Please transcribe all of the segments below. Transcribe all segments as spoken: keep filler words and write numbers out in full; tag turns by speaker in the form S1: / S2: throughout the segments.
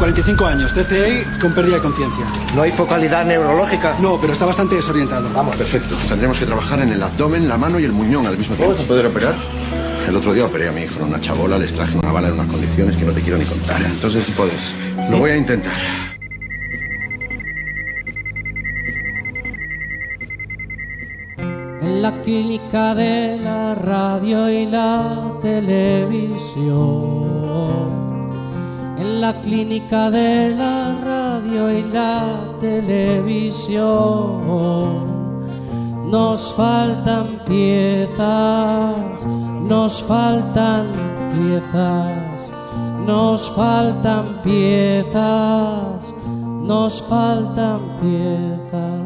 S1: cuarenta y cinco años, T C I con pérdida de conciencia.
S2: ¿No hay focalidad neurológica?
S1: No, pero está bastante desorientado.
S2: Vamos.
S3: Perfecto. Tendremos que trabajar en el abdomen, la mano y el muñón al mismo tiempo.
S2: ¿Vamos a poder operar?
S3: El otro día operé a mi hijo en una chabola, les traje una bala en unas condiciones que no te quiero ni contar. Entonces, si puedes, lo voy a intentar.
S4: En la clínica de la radio y la televisión. En la clínica de la radio y la televisión. Nos faltan piezas, nos faltan piezas, nos faltan piezas, nos faltan piezas.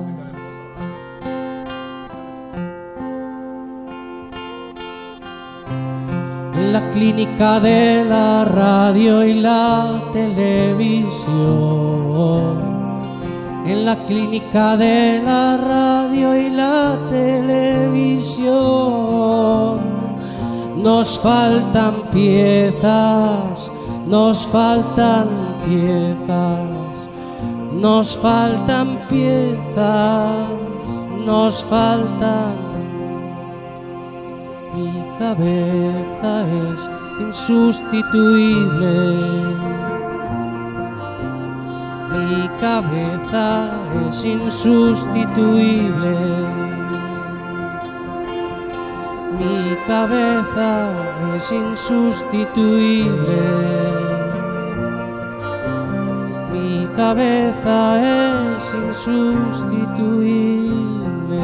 S4: En la clínica de la radio y la televisión. En la clínica de la radio y la televisión. Nos faltan piezas, nos faltan piezas, nos faltan piezas, nos faltan. Mi cabeza es insustituible. Mi cabeza es insustituible. Mi cabeza es insustituible. Mi cabeza es insustituible.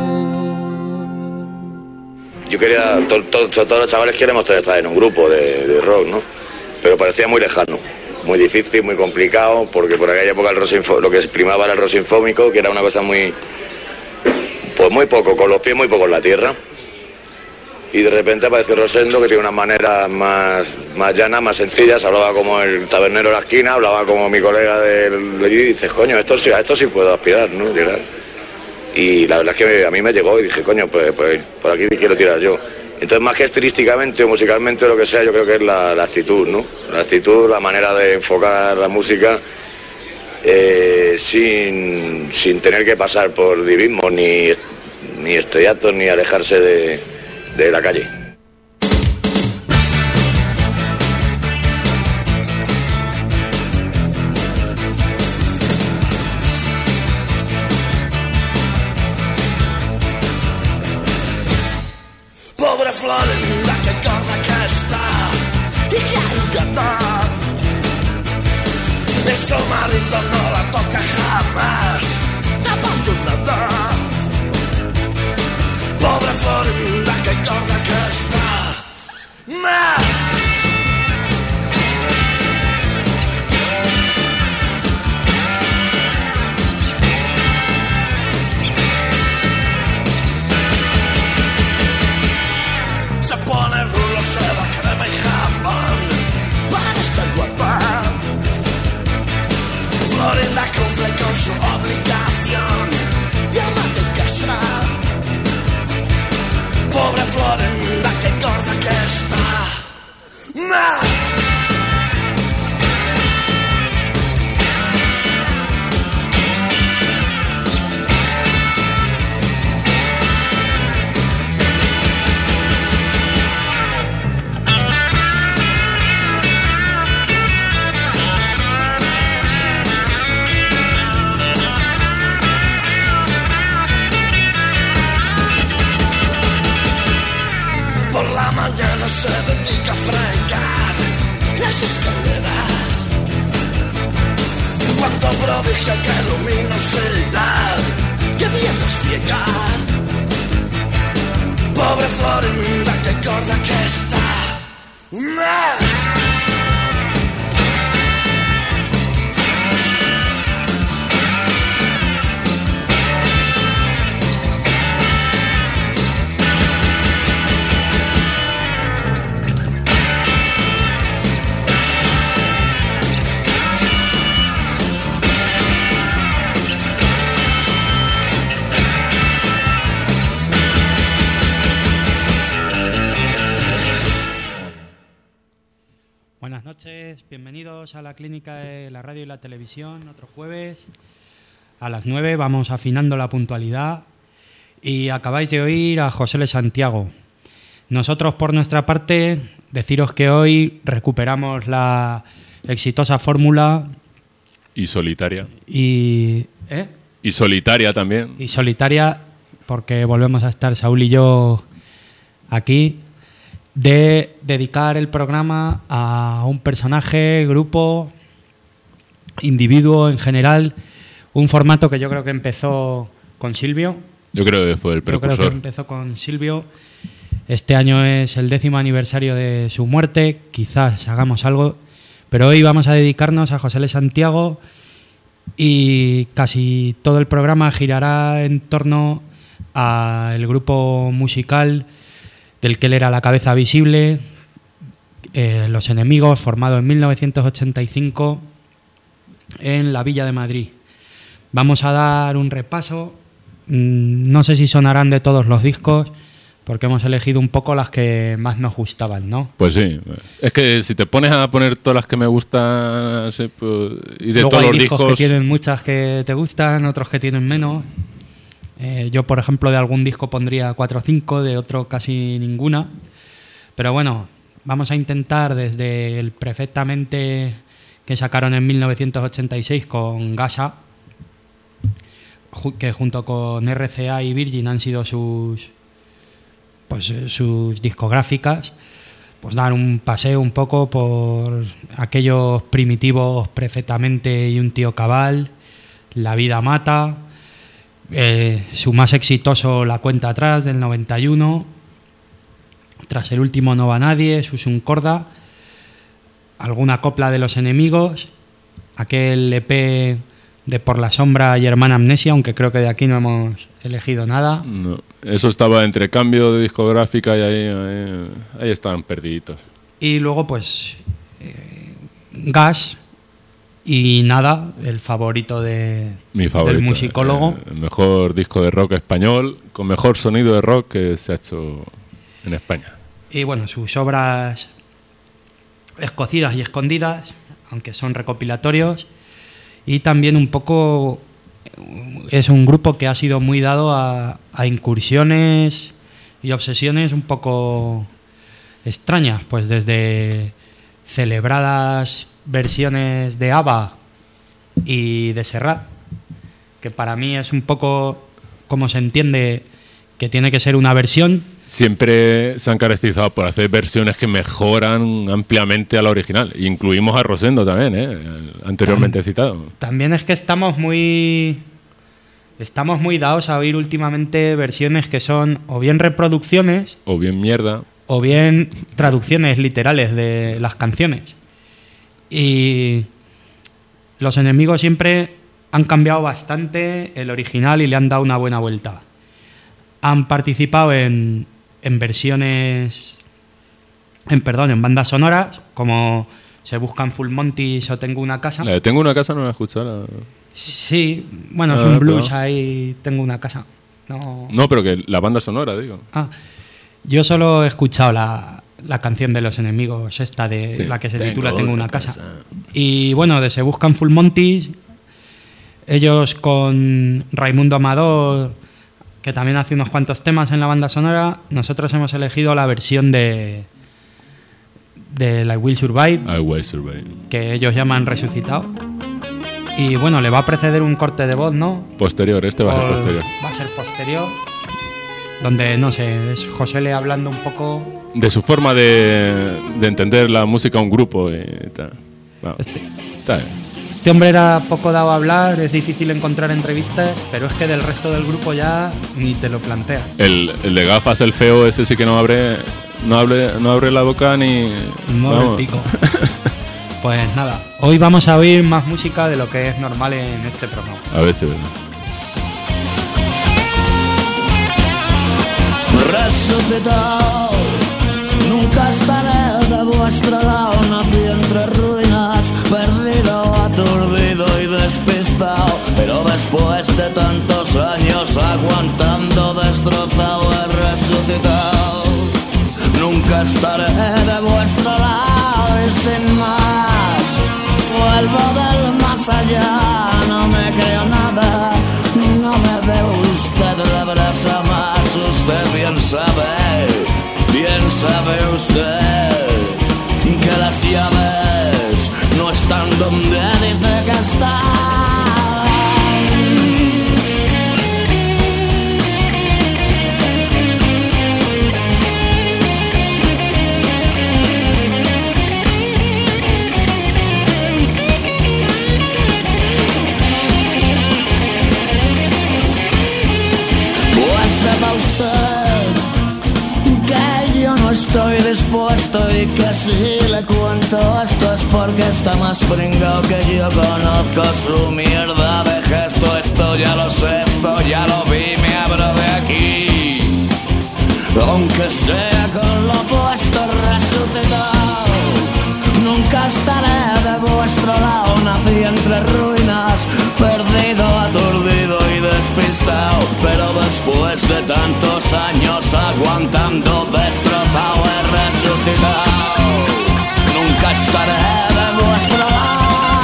S5: Yo quería, to, to, todos los chavales queremos estar en un grupo de, de rock, ¿no? Pero parecía muy lejano. Muy difícil, muy complicado, porque por aquella época el rock sinfó, lo que primaba era el rock sinfónico, que era una cosa muy, pues muy poco, con los pies muy poco en la tierra. Y de repente apareció Rosendo, que tiene unas maneras más, más llanas, más sencillas, hablaba como el tabernero de la esquina, hablaba como mi colega del allí, y dices, coño, esto sí, a esto sí puedo aspirar, ¿no? Llegar. Y la verdad es que a mí me llegó y dije, coño, pues, pues por aquí quiero tirar yo. Entonces, más que estilísticamente o musicalmente o lo que sea, yo creo que es la, la actitud, ¿no? La actitud, la manera de enfocar la música eh, sin, sin tener que pasar por divismos, ni, ni estrellatos, ni alejarse de, de la calle.
S6: Pobre flor en la que corda que está y que hay que atar. De su marido no la toca jamás, te abandonará. Pobre flor en la que corda que está. ¡Nah! Se pone rulo, seda, crema y jabón para estar guapa. Florinda cumple con su obligación de ama de casa. Pobre Florinda, que gorda que está. ¡Nah! Por la mañana se dedica a fregar las escaleras. Cuánto prodigio, qué luminosidad, qué bien nos ciega. Pobre Florinda, qué gorda que está. ¡Nah!
S7: Buenas noches, bienvenidos a la Clínica de la Radio y la Televisión, otro jueves. A las nueve vamos afinando la puntualidad y acabáis de oír a José L. Santiago. Nosotros, por nuestra parte, deciros que hoy recuperamos la exitosa fórmula...
S8: Y solitaria.
S7: Y... ¿eh?
S8: Y solitaria también.
S7: Y solitaria, porque volvemos a estar Saúl y yo aquí, de dedicar el programa a un personaje, grupo, individuo en general, un formato que yo creo que empezó con Silvio.
S8: Yo creo que fue el precursor.
S7: Yo creo que empezó con Silvio. Este año es el décimo aniversario de su muerte, quizás hagamos algo, pero hoy vamos a dedicarnos a José L. Santiago y casi todo el programa girará en torno al grupo musical del que él era la cabeza visible, eh, Los Enemigos, formado en mil novecientos ochenta y cinco en la Villa de Madrid. Vamos a dar un repaso, mm, no sé si sonarán de todos los discos, porque hemos elegido un poco las que más nos gustaban, ¿no?
S8: Pues sí, es que si te pones a poner todas las que me gustan, sí, pues, y de
S7: Luego
S8: todos
S7: hay
S8: los
S7: discos,
S8: discos...
S7: que tienen muchas que te gustan, otros que tienen menos. Eh, yo, por ejemplo, de algún disco pondría cuatro o cinco, de otro casi ninguna. Pero bueno, vamos a intentar desde el Perfectamente que sacaron en mil novecientos ochenta y seis con Gasa, que junto con R C A y Virgin han sido sus, pues, sus discográficas, pues dar un paseo un poco por aquellos primitivos Perfectamente y Un tío cabal, La vida mata... Eh, su más exitoso La cuenta atrás del noventa y uno, Tras el último no va nadie, Susun Corda, alguna copla de Los Enemigos, aquel E P de Por la sombra y Hermana Amnesia, aunque creo que de aquí no hemos elegido nada.
S8: No, eso estaba entre cambio de discográfica y ahí, ahí, ahí estaban perdiditos.
S7: Y luego pues eh, Gas. Y nada, el favorito, de,
S8: Mi favorito,
S7: del musicólogo.
S8: Eh, el mejor disco de rock español, con mejor sonido de rock que se ha hecho en España.
S7: Y bueno, sus obras escocidas y escondidas, aunque son recopilatorios. Y también un poco es un grupo que ha sido muy dado a, a incursiones y obsesiones un poco extrañas, pues desde celebradas versiones de ABBA y de Serrat, que para mí es un poco como se entiende que tiene que ser una versión.
S8: Siempre se han caracterizado por hacer versiones que mejoran ampliamente a la original. Incluimos a Rosendo también, ¿eh? Anteriormente
S7: Tam-
S8: citado.
S7: También es que estamos muy estamos muy dados a oír últimamente versiones que son o bien reproducciones
S8: o bien mierda
S7: o bien traducciones literales de las canciones. Y Los Enemigos siempre han cambiado bastante el original y le han dado una buena vuelta. Han participado en, en versiones, en perdón, en bandas sonoras, como Se buscan Full Monties o Tengo una casa.
S8: La de Tengo una casa no la he escuchado. La...
S7: Sí, bueno, es
S8: Ah,
S7: un blues
S8: pero...
S7: ahí, Tengo una casa. No,
S8: no, pero que la banda sonora, digo.
S7: Ah, yo solo he escuchado la... la canción de Los Enemigos, esta de sí, la que se titula Tengo una casa. casa. Y bueno, de Se buscan Full Monties, ellos con Raimundo Amador, que también hace unos cuantos temas en la banda sonora, nosotros hemos elegido la versión de de I Will Survive,
S8: I Will Survive,
S7: que ellos llaman Resucitado. Y bueno, le va a preceder un corte de voz, ¿no?
S8: Posterior, este va a ser posterior.
S7: Va a ser posterior, donde, no sé, es José Le hablando un poco...
S8: de su forma de, de entender la música a un grupo y tal. Bueno,
S7: este,
S8: está bien.
S7: Este hombre era poco dado a hablar, es difícil encontrar entrevistas, pero es que del resto del grupo ya ni te lo plantea.
S8: El, el de gafas, el feo, ese sí que no abre, no abre, no abre la boca ni...
S7: Mueve el pico. Pues nada, hoy vamos a oír más música de lo que es normal en este programa.
S8: A ver si es verdad.
S6: Resucitado, nunca estaré de vuestra lado. Nací entre ruinas, perdido, aturdido y despistado. Pero después de tantos años aguantando, destrozado, he resucitado. Nunca estaré de vuestro lado y sin más. Vuelvo del más allá, no me creo nada. No me dé usted la brasa más. Usted bien sabe, bien sabe usted que las llaves no están donde dice que están. Sepa usted que yo no estoy dispuesto y que si le cuento esto es porque está más pringao que yo. Conozco su mierda de gesto, esto ya lo sé, esto ya lo vi, me abro de aquí. Aunque sea con lo opuesto resucitado, nunca estaré de vuestro lado. Nací entre ruinas, perdido, aturdido y despistado, pero después de tantos años aguantando destrozado he resucitado. Nunca estaré de vuestro lado.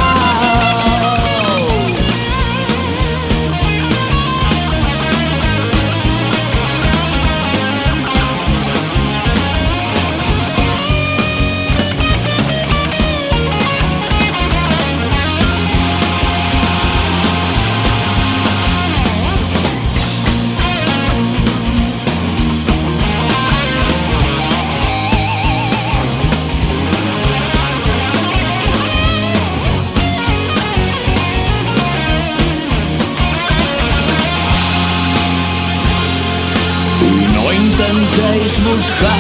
S6: Intentéis buscar.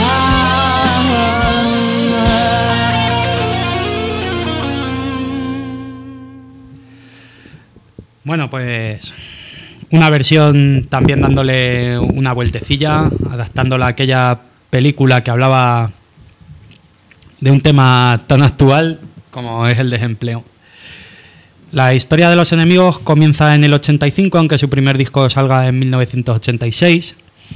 S7: Bueno, pues una versión también dándole una vueltecilla, adaptándola a aquella película que hablaba de un tema tan actual como es el desempleo. La historia de Los Enemigos comienza en el ochenta y cinco, aunque su primer disco salga en mil novecientos ochenta y seis.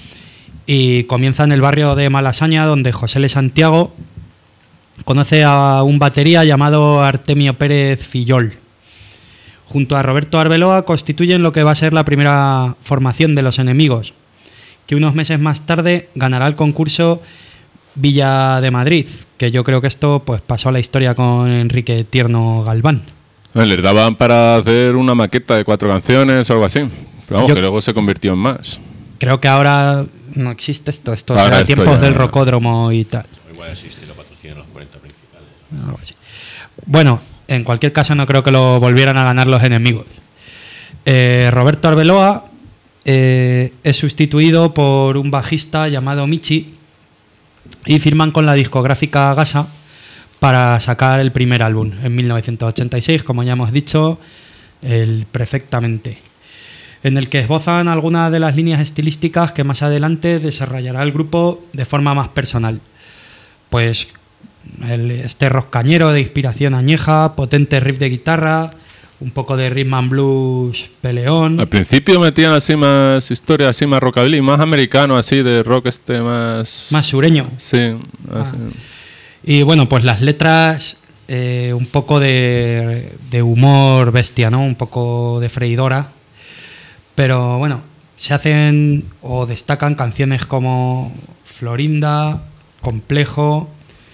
S7: Y comienza en el barrio de Malasaña, donde José L. Santiago conoce a un batería llamado Artemio Pérez Fillol. Junto a Roberto Arbeloa constituyen lo que va a ser la primera formación de Los Enemigos, que unos meses más tarde ganará el concurso Villa de Madrid, que yo creo que esto pues pasó a la historia con Enrique Tierno Galván.
S8: Les daban para hacer una maqueta de cuatro canciones o algo así, pero vamos,
S7: yo...
S8: que luego se convirtió en más.
S7: Creo que ahora no existe esto, esto
S8: ahora
S7: era
S8: esto
S7: tiempos
S8: ya...
S7: del rocódromo y tal.
S9: Igual existe y lo patrocinan los cuarenta principales.
S7: Algo así. Bueno, en cualquier caso no creo que lo volvieran a ganar Los Enemigos. Eh, Roberto Arbeloa eh, es sustituido por un bajista llamado Michi y firman con la discográfica Gasa para sacar el primer álbum en mil novecientos ochenta y seis, como ya hemos dicho, el Perfectamente, en el que esbozan algunas de las líneas estilísticas que más adelante desarrollará el grupo de forma más personal. Pues el, este rock cañero de inspiración añeja, potente riff de guitarra, un poco de rhythm and blues peleón.
S8: Al principio metían así más historias, así más rockabilly, más americano, así de rock este más...
S7: Más sureño.
S8: Sí.
S7: Ah.
S8: Así.
S7: Y bueno, pues las letras, eh, un poco de, de humor bestia, ¿no? Un poco de freidora. Pero bueno, se hacen o destacan canciones como Florinda, Complejo,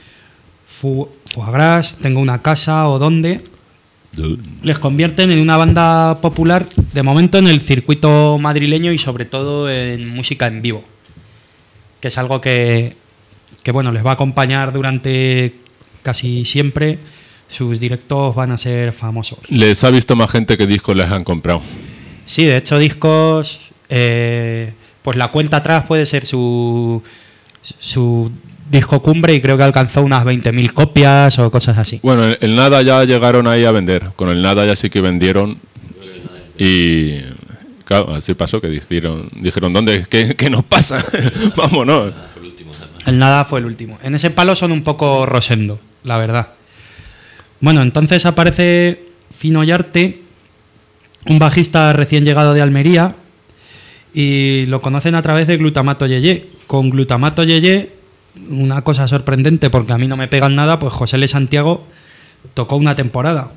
S7: Fu Foie Gras, Tengo una casa o Dónde. Les convierten en una banda popular, de momento en el circuito madrileño y sobre todo en música en vivo, que es algo que, que bueno, les va a acompañar durante casi siempre. Sus directos van a ser famosos.
S8: Les ha visto más gente que discos les han comprado.
S7: Sí, de hecho discos, eh, pues la cuenta atrás puede ser su, su disco cumbre y creo que alcanzó unas veinte mil copias o cosas así.
S8: Bueno, el, el Nada ya llegaron ahí a vender. Con el Nada ya sí que vendieron. Y claro, así pasó que dijeron, dijeron ¿dónde? ¿Qué, qué nos pasa? Vámonos.
S7: El Nada fue el último. En ese palo son un poco Rosendo, la verdad. Bueno, entonces aparece Fino Llarte, un bajista recién llegado de Almería, y lo conocen a través de Glutamato Yeye. Con Glutamato Yeye una cosa sorprendente, porque a mí no me pegan nada, pues José L. Santiago tocó una temporada.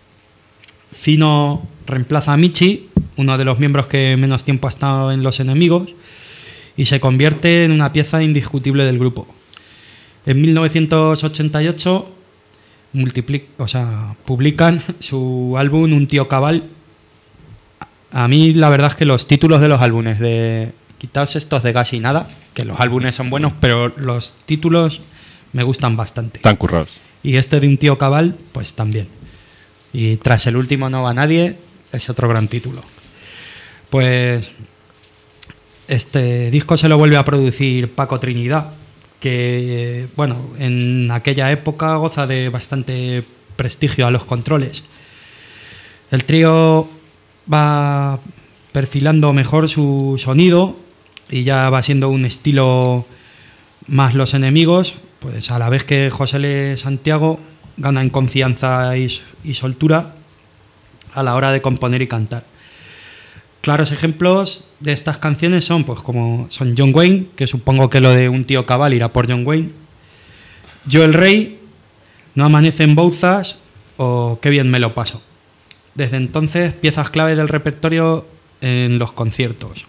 S7: Fino reemplaza a Michi, uno de los miembros que menos tiempo ha estado en Los Enemigos, y se convierte en una pieza indiscutible del grupo. En mil novecientos ochenta y ocho multipli- o sea, publican su álbum Un tío cabal. A mí la verdad es que los títulos de los álbumes, de quitaos estos de Gas y Nada, que los álbumes son buenos, pero los títulos me gustan bastante.
S8: Tan currados.
S7: Y este de Un tío cabal, pues también. Y Tras el último no va nadie, es otro gran título. Pues este disco se lo vuelve a producir Paco Trinidad, que bueno, en aquella época goza de bastante prestigio a los controles. El trío va perfilando mejor su sonido y ya va siendo un estilo más Los Enemigos, pues a la vez que José L. Santiago gana en confianza y, y soltura a la hora de componer y cantar. Claros ejemplos de estas canciones son, pues, como son John Wayne, que supongo que lo de Un tío cabal irá por John Wayne, Yo el Rey, No amanecen Bouzas o Qué bien me lo paso. Desde entonces, piezas clave del repertorio en los conciertos.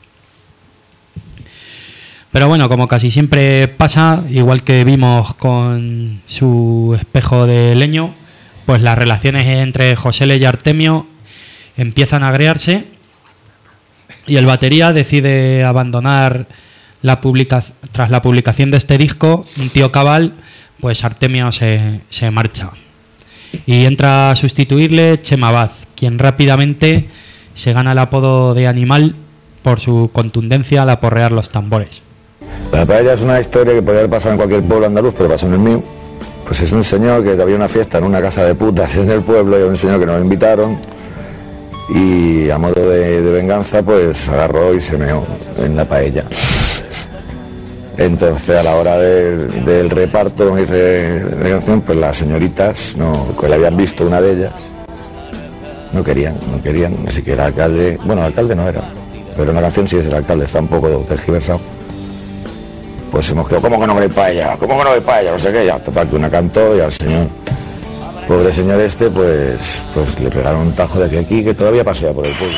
S7: Pero bueno, como casi siempre pasa, igual que vimos con Su espejo de leño, pues las relaciones entre José L. y Artemio empiezan a agriarse y el batería decide abandonar la publica- tras la publicación de este disco, Un tío cabal, pues Artemio se, se marcha. Y entra a sustituirle Chema Vaz, quien rápidamente se gana el apodo de Animal por su contundencia al aporrear los tambores.
S10: La paella es una historia que podría haber pasado en cualquier pueblo andaluz, pero pasó en el mío. Pues es un señor que había una fiesta en una casa de putas en el pueblo y un señor que nos invitaron y a modo de, de venganza pues agarró y se meó en la paella. Entonces a la hora de, del reparto, como dice de canción, pues las señoritas, no, que le habían visto una de ellas, no querían, no querían, así que el alcalde, bueno, el alcalde no era, pero en la canción sí es el alcalde, está un poco tergiversado. Pues hemos quedado, ¿cómo que no veis paella? ¿Cómo que no veis paella? No sé qué, ya, total que una cantó y al señor, pobre señor este, pues, pues le pegaron un tajo de aquí a aquí que todavía pasea por el pueblo.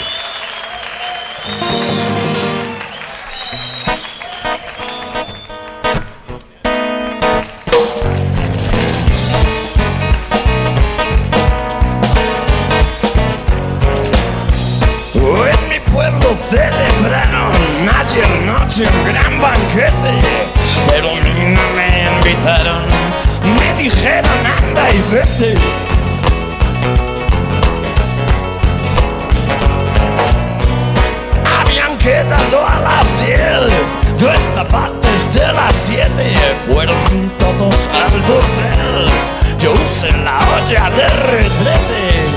S6: En mi pueblo celebraron ayer noche un gran banquete, pero a mí no me invitaron, me dijeron anda y vete. Habían quedado a las diez, yo estaba desde las siete, fueron todos al bordel, yo usé la olla de retrete.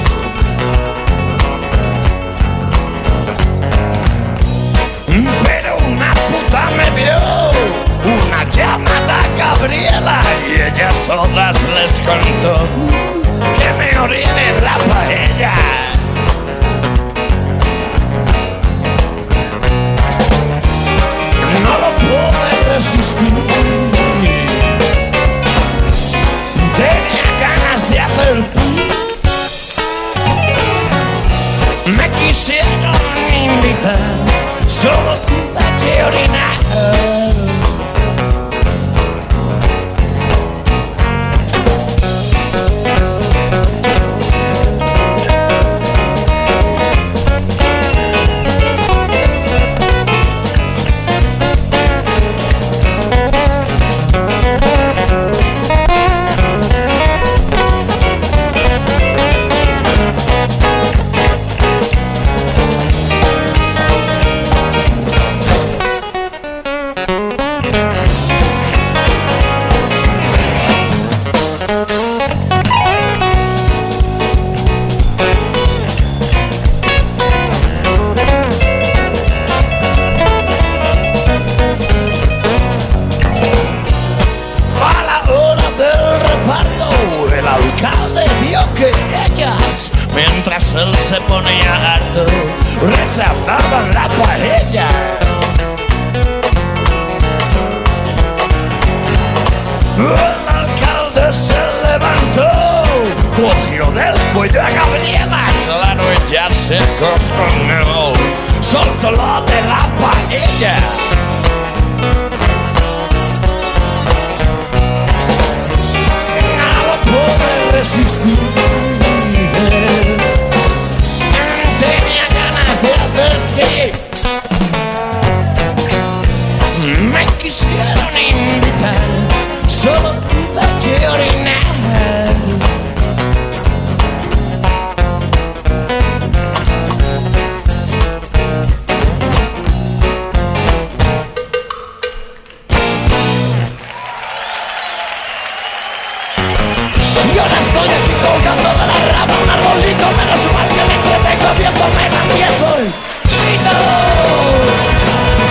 S6: Pero una puta me vio, una llamada Gabriela, y ella a todas les contó que me orinen la paella. No lo pude resistir, tenía ganas de hacer pis. Me quisieron invitar, solo tuve que orinar. Mientras él se ponía harto, rechazaban la paella. El alcalde se levantó, cogió del cuello a Gabriela, claro, ella se cojonó, soltó lo de la paella. No lo pude resistir, tenía ganas de hacer pip. Me quisieron invitar, solo tuve que orinar. Y ahora estoy aquí colgando de la rama un arbolito, menos mal que me entretengo viéndome también soy Tito.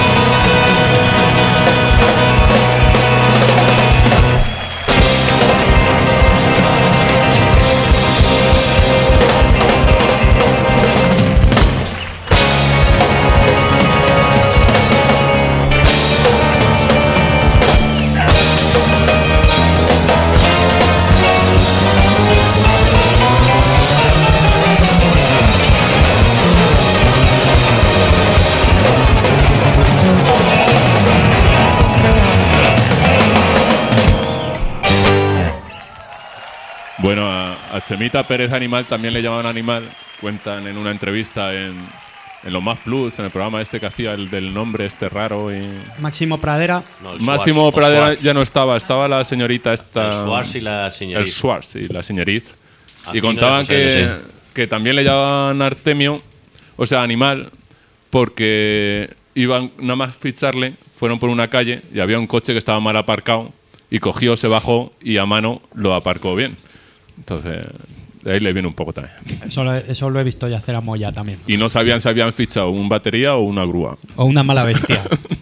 S8: Bueno, a, a Chemita Pérez Animal también le llamaban Animal. Cuentan en una entrevista en, en Lo Más Plus, en el programa este que hacía el del nombre este raro. Y...
S7: Máximo Pradera.
S9: No, el
S8: Máximo
S9: Schwartz,
S8: Pradera
S9: Schwartz.
S8: ya no estaba, estaba la señorita esta...
S9: El Schwartz y la señorita.
S8: El Schwartz y la señorita. Y
S9: Afino
S8: contaban
S9: de José
S8: que,
S9: Luis.
S8: que también le llamaban Artemio, o sea, Animal, porque iban nada más ficharle, fueron por una calle y había un coche que estaba mal aparcado y cogió, se bajó y a mano lo aparcó bien. Entonces, de ahí le viene un poco también.
S7: Eso lo, eso lo he visto ya hacer a Moya también.
S8: Y no sabían si habían fichado un batería o una grúa.
S7: O una mala bestia.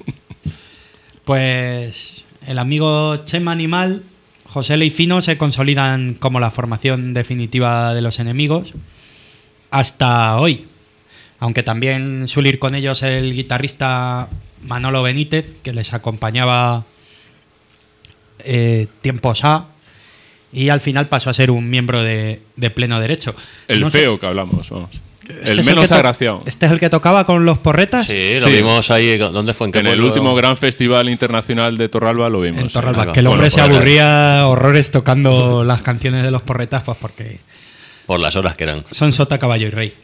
S7: Pues el amigo Chema Animal, José L y Fino se consolidan como la formación definitiva de Los Enemigos hasta hoy. Aunque también suele ir con ellos el guitarrista Manolo Benítez, que les acompañaba eh, tiempos A, y al final pasó a ser un miembro de, de pleno derecho.
S8: El
S7: No sé-
S8: feo que hablamos, vamos.
S7: Este
S8: el
S7: es
S8: menos
S7: que to-
S8: agraciado.
S7: ¿Este es el que tocaba con los porretas?
S9: Sí, lo
S8: Sí.
S9: vimos ahí. ¿Dónde fue? ¿En, qué
S8: En el
S9: pueblo?
S8: último gran festival internacional de Torralba lo vimos.
S7: En
S8: sí.
S7: Torralba,
S9: Ahí va.
S7: que el
S9: Con
S7: hombre
S9: los
S7: se
S9: porretas.
S7: aburría horrores tocando las canciones de los porretas, pues porque
S9: Por las horas que eran.
S7: son sota, caballo y rey.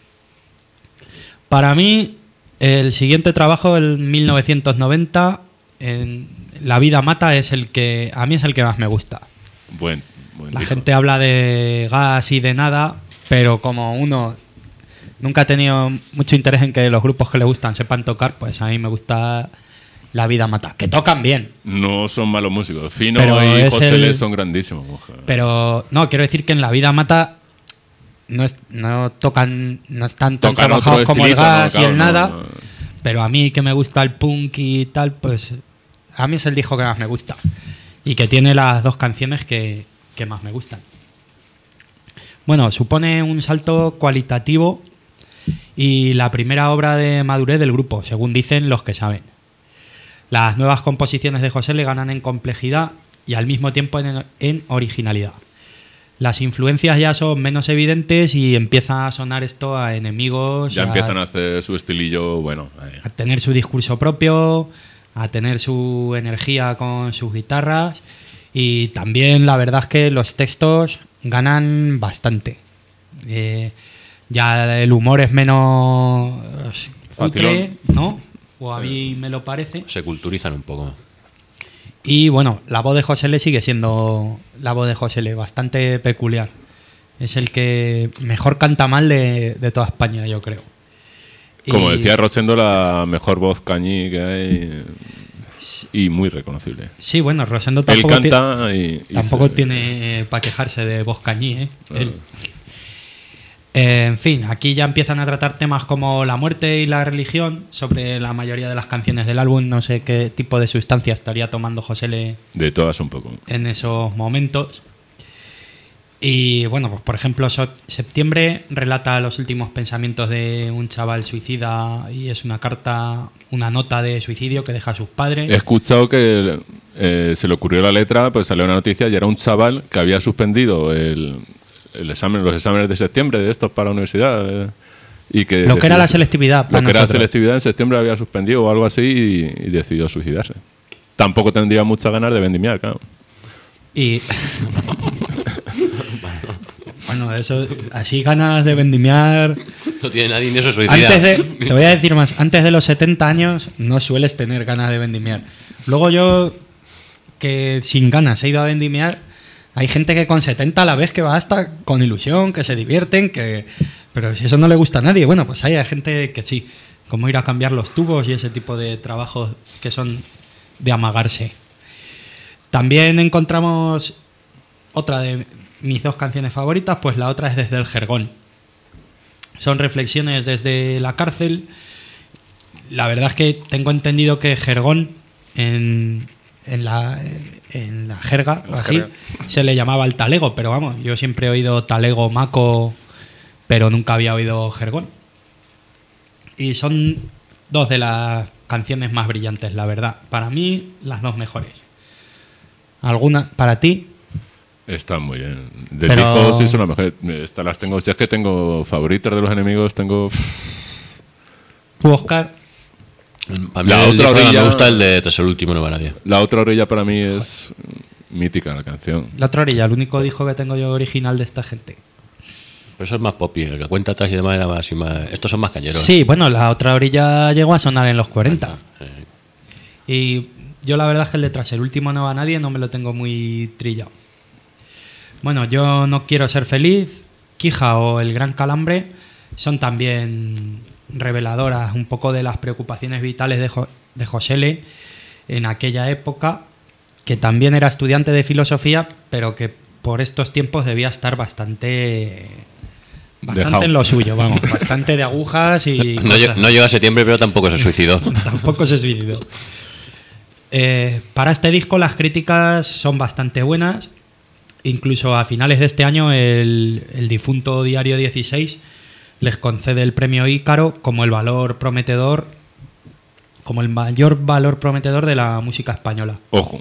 S7: Para mí, el siguiente trabajo, el mil novecientos noventa, en La vida mata, es el que a mí es el que más me gusta.
S8: Buen, buen
S7: La
S8: disco.
S7: gente habla de gas y de nada, pero como uno nunca ha tenido mucho interés en que los grupos que le gustan sepan tocar, pues a mí me gusta La vida mata. Que tocan bien,
S8: No son malos músicos. Fino
S7: Pero
S8: y
S7: es
S8: José
S7: el-
S8: Le son grandísimos. mujer.
S7: pero no, quiero decir que en La vida mata no, es- no tocan, no están tan
S8: Tocan otro
S7: trabajados como el
S8: estilito,
S7: gas
S8: ¿no?
S7: y el
S8: Claro,
S7: nada,
S8: no, no.
S7: pero a mí que me gusta el punk y tal, pues a mí es el disco que más me gusta y que tiene las dos canciones que, que más me gustan. Bueno, supone un salto cualitativo y la primera obra de madurez del grupo, según dicen los que saben. Las nuevas composiciones de José le ganan en complejidad y al mismo tiempo en, en originalidad. Las influencias ya son menos evidentes y empieza a sonar esto a enemigos,
S8: Ya
S7: a,
S8: empiezan a hacer su estilillo, bueno. eh.
S7: a tener su discurso propio, a tener su energía con sus guitarras y también la verdad es que los textos ganan bastante. Eh, ya el humor es menos cutre, ¿no? O a mí me lo parece.
S9: Se culturizan un poco.
S7: Y bueno, la voz de José Le sigue siendo la voz de José Le, bastante peculiar. Es el que mejor canta mal de, de toda España, yo creo.
S8: Como
S7: Y-
S8: decía Rosendo, la mejor voz cañí que hay y muy reconocible.
S7: Sí, bueno, Rosendo
S8: Él
S7: tampoco, ti-
S8: canta y, y
S7: tampoco
S8: se-
S7: tiene para quejarse de voz cañí, ¿eh?
S8: Ah.
S7: Él. Eh, en fin, aquí ya empiezan a tratar temas como la muerte y la religión sobre la mayoría de las canciones del álbum. No sé qué tipo de sustancia estaría tomando José Le
S8: de todas un poco.
S7: en esos momentos. Y bueno, pues por ejemplo, so- Septiembre relata los últimos pensamientos de un chaval suicida y es una carta, una nota de suicidio que deja a sus padres.
S8: He escuchado que eh, se le ocurrió la letra, pues salió una noticia y era un chaval que había suspendido el, el examen, los exámenes de septiembre de estos para la universidad. eh, y que
S7: Lo que era
S8: decidió-
S7: la selectividad para
S8: Lo que era la
S7: nosotros.
S8: selectividad en septiembre había suspendido o algo así y, y decidió suicidarse. Tampoco tendría muchas ganas de vendimiar, claro.
S7: Y bueno, eso, así ganas de vendimiar.
S9: No tiene nadie ni eso suicida.
S7: Antes de, te voy a decir más, antes de los setenta años no sueles tener ganas de vendimiar. Luego yo, que sin ganas he ido a vendimiar, hay gente que con setenta a la vez que va hasta con ilusión, que se divierten, que pero si eso no le gusta a nadie, bueno, pues hay gente que sí, como ir a cambiar los tubos y ese tipo de trabajos que son de amagarse. También encontramos otra de mis dos canciones favoritas, pues la otra es Desde el Jergón. Son reflexiones desde la cárcel. La verdad es que tengo entendido que jergón en, en, la, en la jerga, o así,
S8: jerga.
S7: se le llamaba el talego, pero vamos, yo siempre he oído talego, maco, pero nunca había oído jergón. Y son dos de las canciones más brillantes, la verdad. Para mí, las dos mejores. ¿Alguna para ti?
S8: Están muy bien. Del
S7: Pero-
S8: disco sí son las mejores. Estas las tengo. Si es que tengo favoritas de los enemigos, tengo.
S7: ¿Tú, Oscar?
S9: A mí
S8: La
S9: el
S8: otra
S9: disco que
S8: orilla-
S9: me gusta el de Tras el último no va nadie.
S8: La otra orilla para mí es mítica la canción.
S7: La otra orilla, el único disco que tengo yo original de esta gente.
S9: Pero eso es más popi. El que cuenta atrás y demás era más, y más. Estos son más cañeros.
S7: Sí, bueno, la otra orilla llegó a sonar en los cuarenta. Y yo la verdad es que el de Tras el último no va a nadie, no me lo tengo muy trillado. Bueno, Yo no quiero ser feliz, Quija o El Gran Calambre son también reveladoras un poco de las preocupaciones vitales de, jo de Josele en aquella época, que también era estudiante de filosofía, pero que por estos tiempos debía estar bastante... Bastante
S9: Dejao.
S7: en lo suyo, vamos, bastante de agujas y...
S9: No, lle-
S7: cosas.
S9: no llegó a septiembre, pero tampoco se suicidó.
S7: Tampoco se suicidó. Eh, para este disco las críticas son bastante buenas. Incluso a finales de este año el, el difunto Diario dieciséis les concede el premio Ícaro como el valor prometedor, como el mayor valor prometedor de la música española.
S8: Ojo.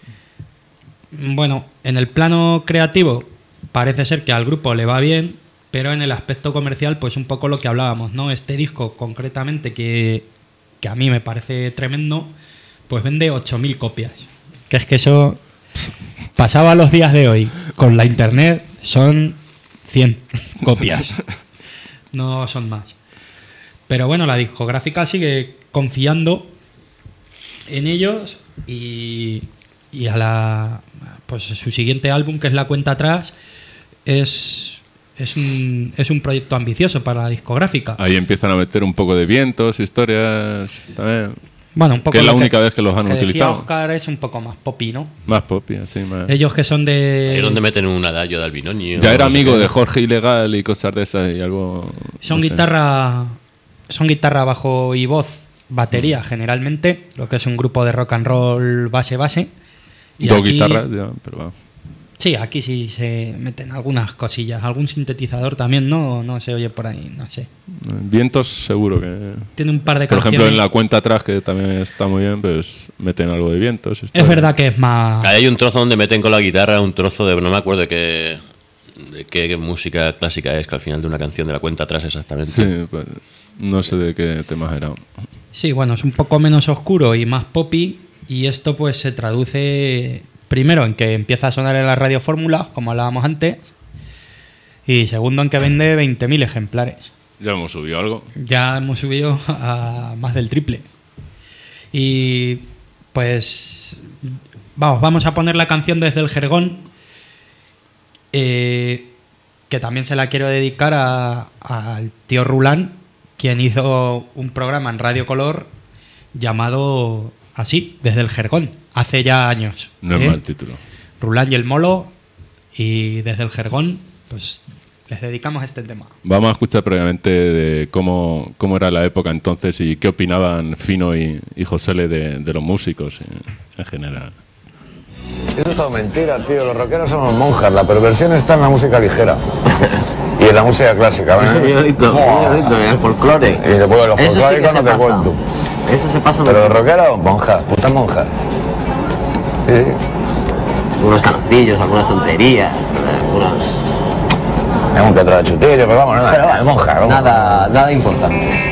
S7: Bueno, en el plano creativo parece ser que al grupo le va bien, pero en el aspecto comercial, pues un poco lo que hablábamos, ¿no? Este disco concretamente, que, que a mí me parece tremendo, pues vende ocho mil copias. Que es que eso pasaba los días de hoy. Con la internet son cien copias. No son más. Pero bueno, la discográfica sigue confiando en ellos y, y a la pues su siguiente álbum, que es La Cuenta Atrás, es, es, un, es un proyecto ambicioso para la discográfica.
S8: Ahí empiezan a meter un poco de vientos, historias también.
S7: Bueno, un poco
S8: que es la
S7: lo
S8: única vez que los han
S7: que decía
S8: utilizado.
S7: Oscar es un poco más popi, ¿no?
S8: Más pop, así más.
S7: Ellos que son de...
S9: Ahí es donde meten un adagio de Albinoni.
S8: Ya era
S9: o no sé
S8: amigo
S9: qué.
S8: de Jorge Ilegal y cosas de esas y algo.
S7: Son
S8: no sé.
S7: guitarra son guitarra, bajo y voz, batería generalmente, lo que es un grupo de rock and roll base base. Y
S8: Dos
S7: aquí-
S8: guitarras, ya, pero va.
S7: Sí, aquí sí se meten algunas cosillas, algún sintetizador también, no no se oye por ahí, no sé.
S8: Vientos seguro que.
S7: Tiene un par de
S8: Por ejemplo,
S7: canciones.
S8: en la cuenta atrás, que también está muy bien, pues meten algo de vientos.
S7: Es
S8: historias.
S7: verdad que es más...
S9: Ahí hay un trozo donde meten con la guitarra un trozo de. No me acuerdo de qué, de qué música clásica es, que al final de una canción de la cuenta atrás exactamente.
S8: Sí, pues, no sé de qué temas era.
S7: Sí, bueno, es un poco menos oscuro y más poppy, y esto pues se traduce primero en que empieza a sonar en la radio fórmula, como hablábamos antes, y segundo en que vende veinte mil ejemplares.
S8: Ya hemos subido algo.
S7: Ya hemos subido a más del triple. Y pues vamos, vamos a poner la canción Desde el Jergón, eh, que también se la quiero dedicar a- al tío Rulán, quien hizo un programa en Radio Color llamado así, Desde el Jergón, hace ya años.
S8: No es
S7: ¿eh?
S8: mal título.
S7: Rulán y el Molo, y Desde el Jergón, pues les dedicamos este tema.
S8: Vamos a escuchar previamente de cómo, cómo era la época entonces y qué opinaban Fino y, y Josele de, de los músicos en, en general.
S10: Eso es todo mentira, tío. Los rockeros somos monjas. La perversión está en la música ligera. Y en la música clásica.
S11: Sí, señorito, oh. señorito, en el folclore.
S10: Y después de los folclóricos sí no te pasa. Cuento.
S11: Eso se pasa.
S10: Pero los rockeros, monjas, putas monjas. Sí.
S11: Unos canastillos, algunas tonterías, algunos...
S10: Algún que otro chutillo, pero vamos, nada, pero vamos, monja. Vamos.
S11: Nada, nada importante.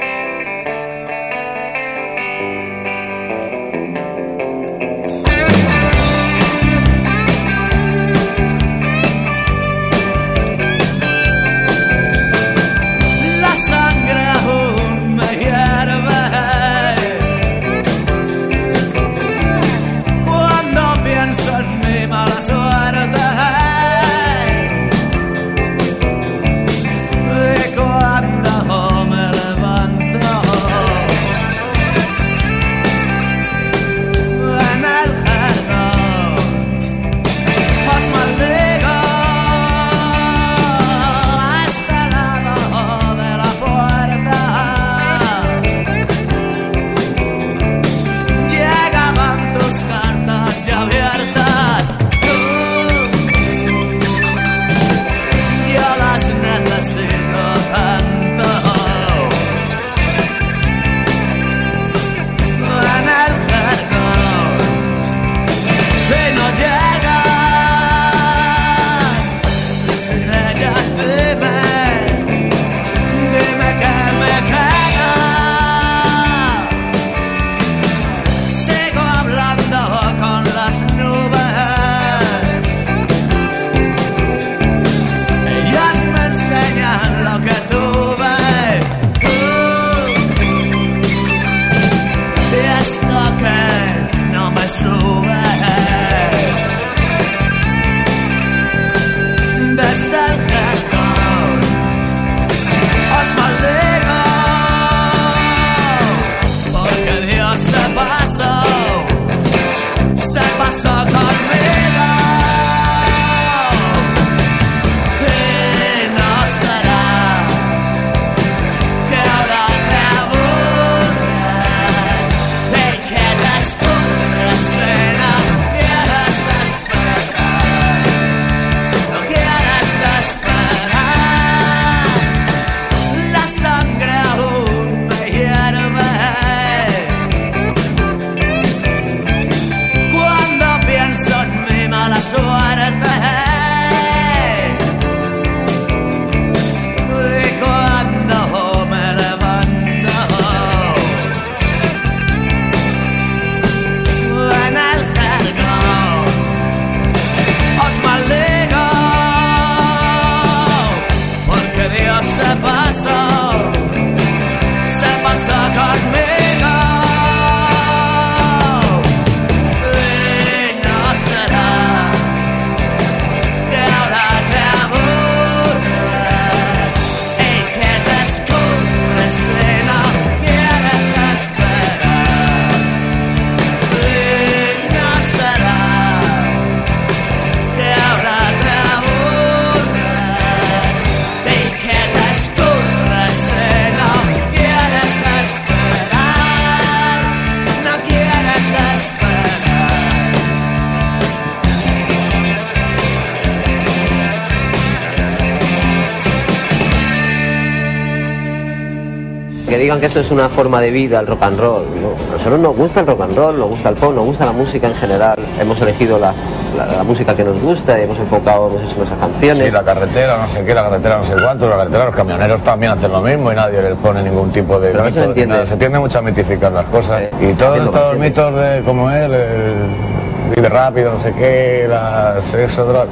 S11: Que digan que eso es una forma de vida, el rock and roll. No, a nosotros nos gusta el rock and roll, nos gusta el pop, nos gusta la música en general. Hemos elegido la, la, la música que nos gusta y hemos enfocado, hemos hecho nuestras canciones.
S10: Sí, la carretera, no sé qué, la carretera no sé cuánto, la carretera, los camioneros también hacen lo mismo y nadie les pone ningún tipo de
S11: Pero
S10: mito.
S11: se entiende.
S10: Se tiende mucho a mitificar las cosas.
S11: Eh,
S10: y todos
S11: entiendo,
S10: estos
S11: entiendo.
S10: mitos de como él, el vive rápido, no sé qué, la sexo, droga.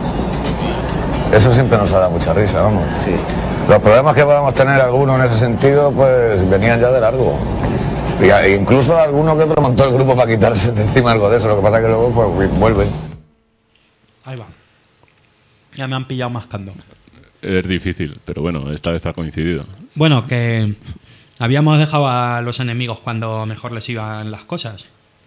S10: Eso siempre nos ha dado mucha risa, vamos.
S11: Sí.
S10: Los problemas que podamos tener algunos en ese sentido, pues venían ya de largo. Y incluso alguno que otro montó el grupo para quitarse de encima algo de eso. Lo que pasa es que luego pues vuelven.
S7: Ahí va. Ya me han pillado mascando.
S8: Es difícil, pero bueno, esta vez ha coincidido.
S7: Bueno, que habíamos dejado a los enemigos cuando mejor les iban las cosas.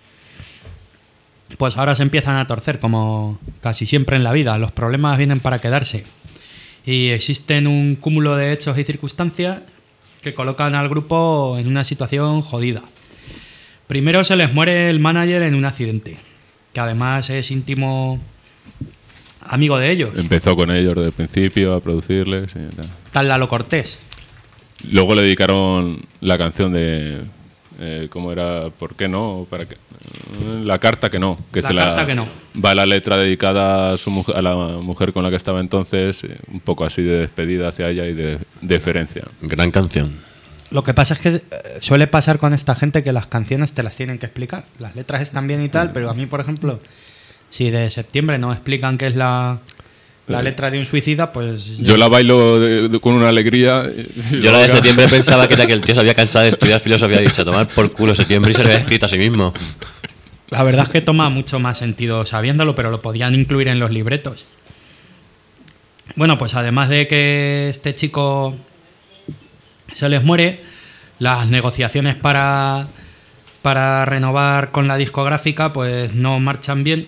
S7: Pues ahora se empiezan a torcer, como casi siempre en la vida. Los problemas vienen para quedarse. Y existen un cúmulo de hechos y circunstancias que colocan al grupo en una situación jodida. Primero se les muere el manager en un accidente. que además es íntimo amigo de ellos.
S8: Empezó con ellos desde el principio a producirles. Y tal.
S7: Tal Lalo Cortés.
S8: Luego le dedicaron la canción de... Eh, ¿Cómo era? ¿Por qué no? ¿Para qué? La carta que no. Que
S7: la
S8: se
S7: carta
S8: la,
S7: que no.
S8: Va la letra dedicada a, su mujer, a la mujer con la que estaba entonces, un poco así de despedida hacia ella y de deferencia.
S9: Gran canción.
S7: Lo que pasa es que eh, suele pasar con esta gente que las canciones te las tienen que explicar. Las letras están bien y tal, pero a mí, por ejemplo, si de septiembre no explican qué es la... La letra de un suicida, pues...
S8: Yo la bailo de, de, con una alegría.
S9: Yo la de septiembre pensaba que era que el tío se había cansado de estudiar filosofía. Había dicho, tomar por culo septiembre y se lo había escrito a sí mismo.
S7: La verdad es que toma mucho más sentido sabiéndolo, pero lo podían incluir en los libretos. Bueno, pues además de que este chico se les muere, las negociaciones para, para renovar con la discográfica pues no marchan bien.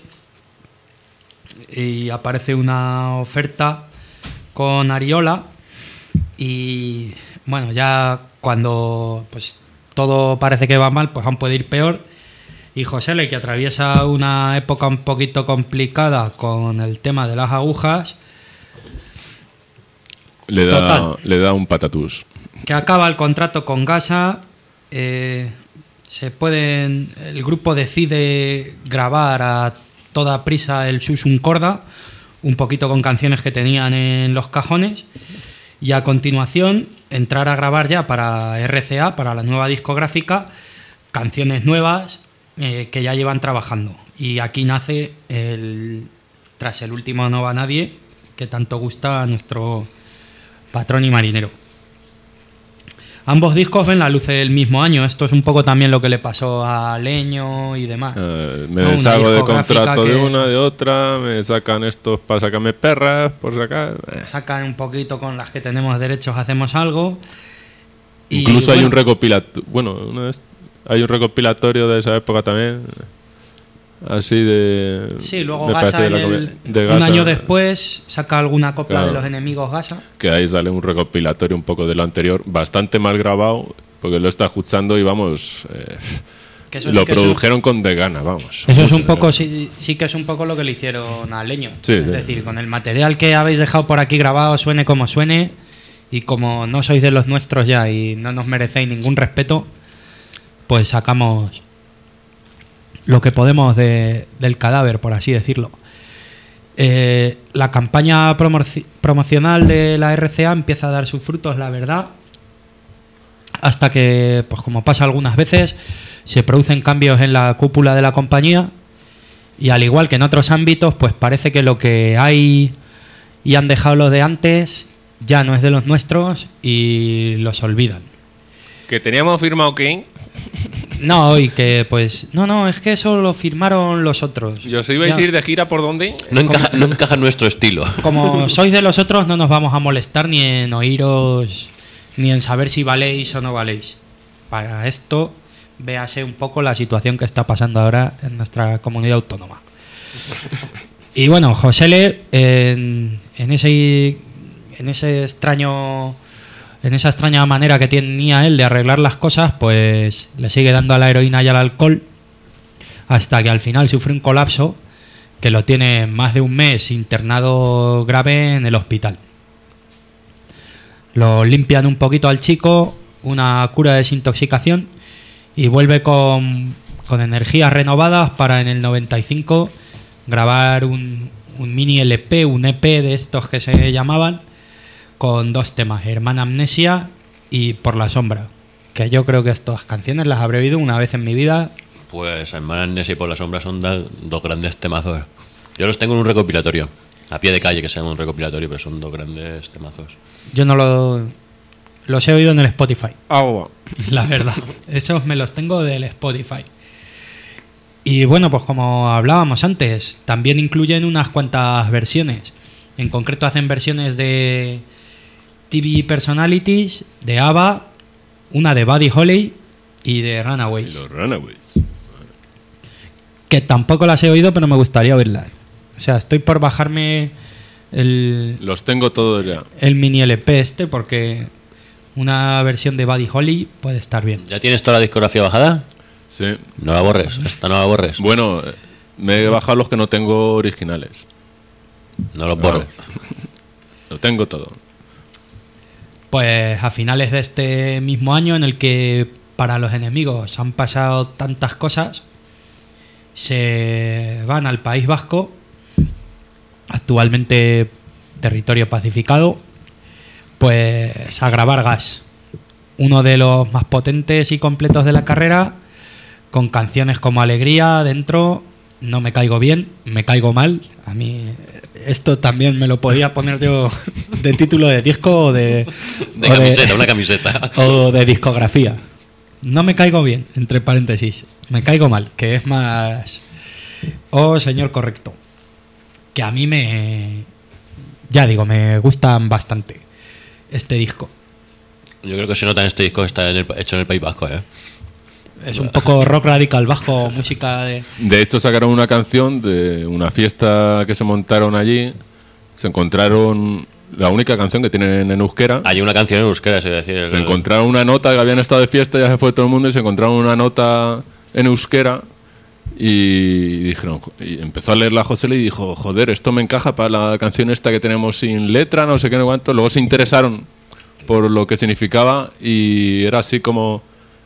S7: Y aparece una oferta con Ariola y bueno, ya cuando pues todo parece que va mal, pues aún puede ir peor. Y Josele, que atraviesa una época un poquito complicada con el tema de las agujas,
S8: le da,
S7: total,
S8: le da un patatús.
S7: Que acaba el contrato con Gasa, eh, se pueden, el grupo decide grabar a toda prisa el Susun Corda, un poquito con canciones que tenían en los cajones, y a continuación entrar a grabar ya para R C A, para la nueva discográfica, canciones nuevas eh, que ya llevan trabajando. Y aquí nace, el, tras el último No va nadie, que tanto gusta a nuestro patrón y marinero. Ambos discos ven la luz el mismo año. Esto es un poco también lo que le pasó a Leño y demás.
S8: Eh, me
S7: ¿no?
S8: deshago de contrato
S7: que
S8: de una, de otra, me sacan estos para sacarme perras, por sacar... Eh.
S7: Sacan un poquito con las que tenemos derechos, hacemos algo. Y,
S8: Incluso
S7: bueno,
S8: hay un recopilatorio... Bueno, una vez, hay un recopilatorio de esa época también, así de...
S7: Sí, luego
S8: me
S7: Gasa,
S8: parece
S7: en
S8: de la
S7: el,
S8: come- de
S7: un
S8: Gasa,
S7: año después, saca alguna copla
S8: claro,
S7: de los enemigos Gasa.
S8: que ahí sale un recopilatorio un poco de lo anterior, bastante mal grabado, porque lo está escuchando y vamos... Eh,
S7: Que eso
S8: lo
S7: sí que
S8: produjeron con de gana, vamos.
S7: Eso es un
S8: Mucho
S7: poco,
S8: de
S7: sí, sí que es un poco lo que le hicieron a Leño.
S8: Sí,
S7: es
S8: sí.
S7: decir, con el material que habéis dejado por aquí grabado, suene como suene, y como no sois de los nuestros ya y no nos merecéis ningún respeto, pues sacamos lo que podemos de, del cadáver, por así decirlo. Eh, la campaña promoci- promocional de la R C A empieza a dar sus frutos, la verdad, hasta que, pues como pasa algunas veces, se producen cambios en la cúpula de la compañía y, al igual que en otros ámbitos, pues parece que lo que hay y han dejado los de antes ya no es de los nuestros y los olvidan.
S8: Que teníamos firmado que...
S7: No, y que pues... No, no, es que eso lo firmaron los otros.
S8: ¿Y os ibais
S7: Ya.
S8: a ir de gira por dónde?
S9: No encaja, no encaja en nuestro estilo.
S7: Como sois de los otros, no nos vamos a molestar ni en oíros, ni en saber si valéis o no valéis. Para esto, véase un poco la situación que está pasando ahora en nuestra comunidad autónoma. Y bueno, Josele, en, en ese en ese extraño en esa extraña manera que tenía él de arreglar las cosas, pues le sigue dando a la heroína y al alcohol hasta que al final sufre un colapso que lo tiene más de un mes internado grave en el hospital. Lo limpian un poquito al chico, una cura de desintoxicación, y vuelve con, con energías renovadas para en el noventa y cinco grabar un, un mini L P, un E P de estos que se llamaban, con dos temas, Hermana Amnesia y Por la Sombra, que yo creo que estas canciones las habré oído una vez en mi vida.
S9: Pues Hermana Amnesia y Por la Sombra son da- dos grandes temazos. Yo los tengo en un recopilatorio, a pie de calle, que sea un recopilatorio, pero son dos grandes temazos.
S7: Yo no lo los he oído en el Spotify.
S8: Agua.
S7: La verdad, esos me los tengo del Spotify. Y bueno, pues como hablábamos antes, también incluyen unas cuantas versiones. En concreto hacen versiones de T V Personalities, de ABBA, una de Buddy Holly y de Runaways.
S8: Los Runaways.
S7: Que tampoco las he oído, pero me gustaría oírlas. O sea, estoy por bajarme el,
S8: Los tengo todos ya.
S7: el mini L P este, porque una versión de Buddy Holly puede estar bien.
S9: ¿Ya tienes toda la discografía bajada?
S8: Sí.
S9: No la borres, esta no la borres.
S8: Bueno, Me he bajado los que no tengo originales.
S9: No los borres.
S8: Lo tengo todo.
S7: Pues a finales de este mismo año, en el que para los enemigos han pasado tantas cosas, se van al País Vasco, actualmente territorio pacificado, pues a grabar Gas, uno de los más potentes y completos de la carrera, con canciones como Alegría dentro, No me caigo bien, Me caigo mal. A mí esto también me lo podía poner yo de título de disco o de...
S9: De
S7: o
S9: camiseta,
S7: de,
S9: una camiseta.
S7: O de discografía. No me caigo bien, entre paréntesis. Me caigo mal, que es más... Oh, señor correcto. Que a mí me... Ya digo, me gustan bastante este disco.
S9: Yo creo que se nota en este disco que está en el, hecho en el País Vasco, ¿eh?
S7: Es un poco rock radical bajo, música de...
S8: De hecho, sacaron una canción de una fiesta que se montaron allí. Se encontraron la única canción que tienen en euskera.
S9: Hay una canción en euskera, se decir.
S8: Se encontraron una nota, que habían estado de fiesta, ya se fue todo el mundo, y se encontraron una nota en euskera. Y dijeron, y empezó a leerla José y dijo, joder, esto me encaja para la canción esta que tenemos sin letra, no sé qué, no cuánto. Luego se interesaron por lo que significaba y era así como...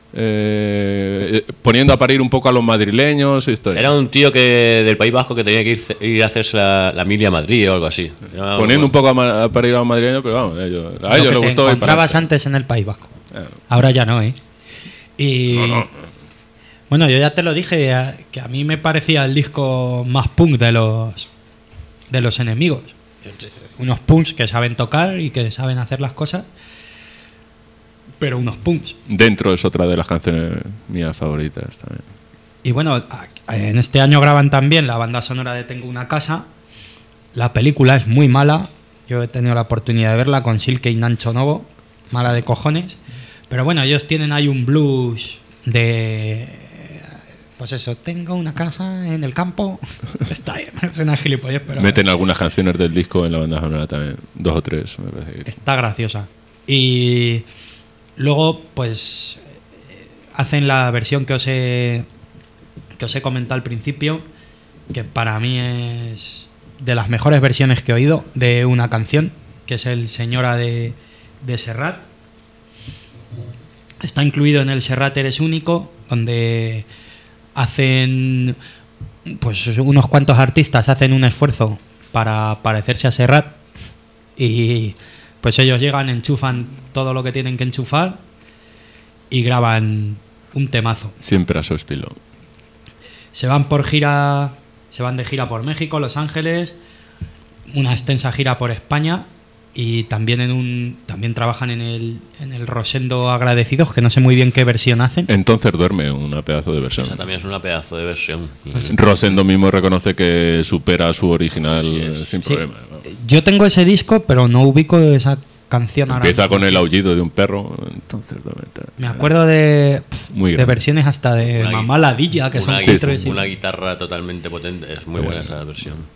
S8: Eh, poniendo a parir un poco a los madrileños y historia.
S9: Era un tío que del País Vasco que tenía que ir, ir a hacerse la, la milla a Madrid o algo así. Era
S8: Poniendo
S9: un,
S8: un poco a, ma- a parir a los madrileños, pero vamos, a ellos, a
S7: Lo
S8: ellos
S7: que
S8: les
S7: te
S8: gustó.
S7: encontrabas antes en el País Vasco.
S8: Eh.
S7: Ahora ya no, ¿eh? Y...
S8: No, no.
S7: Bueno, yo ya te lo dije, a- que a mí me parecía el disco más punk de los de los enemigos. Unos punks que saben tocar y que saben hacer las cosas, pero unos punks.
S8: Dentro es otra de las canciones mías favoritas también.
S7: Y bueno, a- en este año graban también la banda sonora de Tengo una casa. La película es muy mala. Yo he tenido la oportunidad de verla con Silke y Nancho Novo. Mala de cojones. Pero bueno, ellos tienen ahí un blues de... Pues eso, tengo una casa en el campo. Está bien, es una gilipollez, pero...
S8: Meten algunas canciones del disco en la banda sonora también. Dos o tres, me parece que...
S7: Está graciosa. Y luego, pues, hacen la versión que os he, que os he comentado al principio, que para mí es de las mejores versiones que he oído de una canción, que es el Señora de, de Serrat. Está incluido en el Serrat Eres Único, donde hacen, pues unos cuantos artistas hacen un esfuerzo para parecerse a Serrat, y pues ellos llegan, enchufan todo lo que tienen que enchufar y graban un temazo.
S8: Siempre a su estilo.
S7: Se van por gira, se van de gira por México, Los Ángeles, una extensa gira por España, y también en un también trabajan en el en el Rosendo Agradecidos, que no sé muy bien qué versión hacen.
S8: Entonces duerme, una pedazo de versión.
S9: Esa también es una pedazo de versión.
S8: Rosendo mismo reconoce que supera su original sin
S7: Sí.
S8: problema.
S7: Yo tengo ese disco, pero no ubico esa canción ahora
S8: Empieza
S7: mismo.
S8: con el aullido de un perro, entonces duerme.
S7: Me acuerdo de, pf,
S8: Muy
S7: de
S8: grande.
S7: versiones hasta de
S9: Una
S7: Mamá Ladilla, que son
S9: una,
S7: cuatro
S9: gui-
S7: y-
S9: una guitarra totalmente potente. Es muy buena esa versión.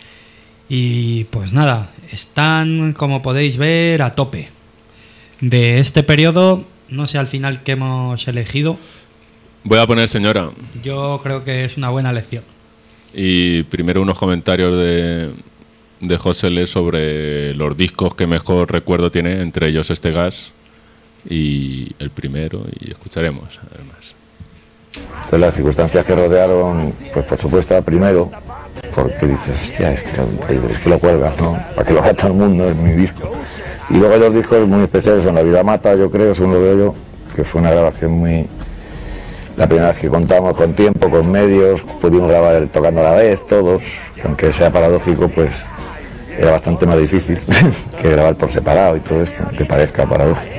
S7: Y pues nada, están, como podéis ver, a tope. De este periodo, no sé al final qué hemos elegido.
S8: Voy a poner señora.
S7: Yo creo que es una buena elección.
S8: Y primero unos comentarios de, de José L sobre los discos que mejor recuerdo tiene, entre ellos este Gas y el primero, y escucharemos además.
S10: Entonces, las circunstancias que rodearon, pues por supuesto, el primero, porque dices, hostia, es que, es que lo cuelgas, ¿no? Para que lo vea todo el mundo, es mi disco. Y luego hay dos discos muy especiales, son La Vida Mata, yo creo, según lo veo yo, que fue una grabación muy... La primera vez que contamos con tiempo, con medios, pudimos grabar el tocando a la vez, todos, que aunque sea paradójico, pues era bastante más difícil que grabar por separado y todo esto, que parezca paradójico.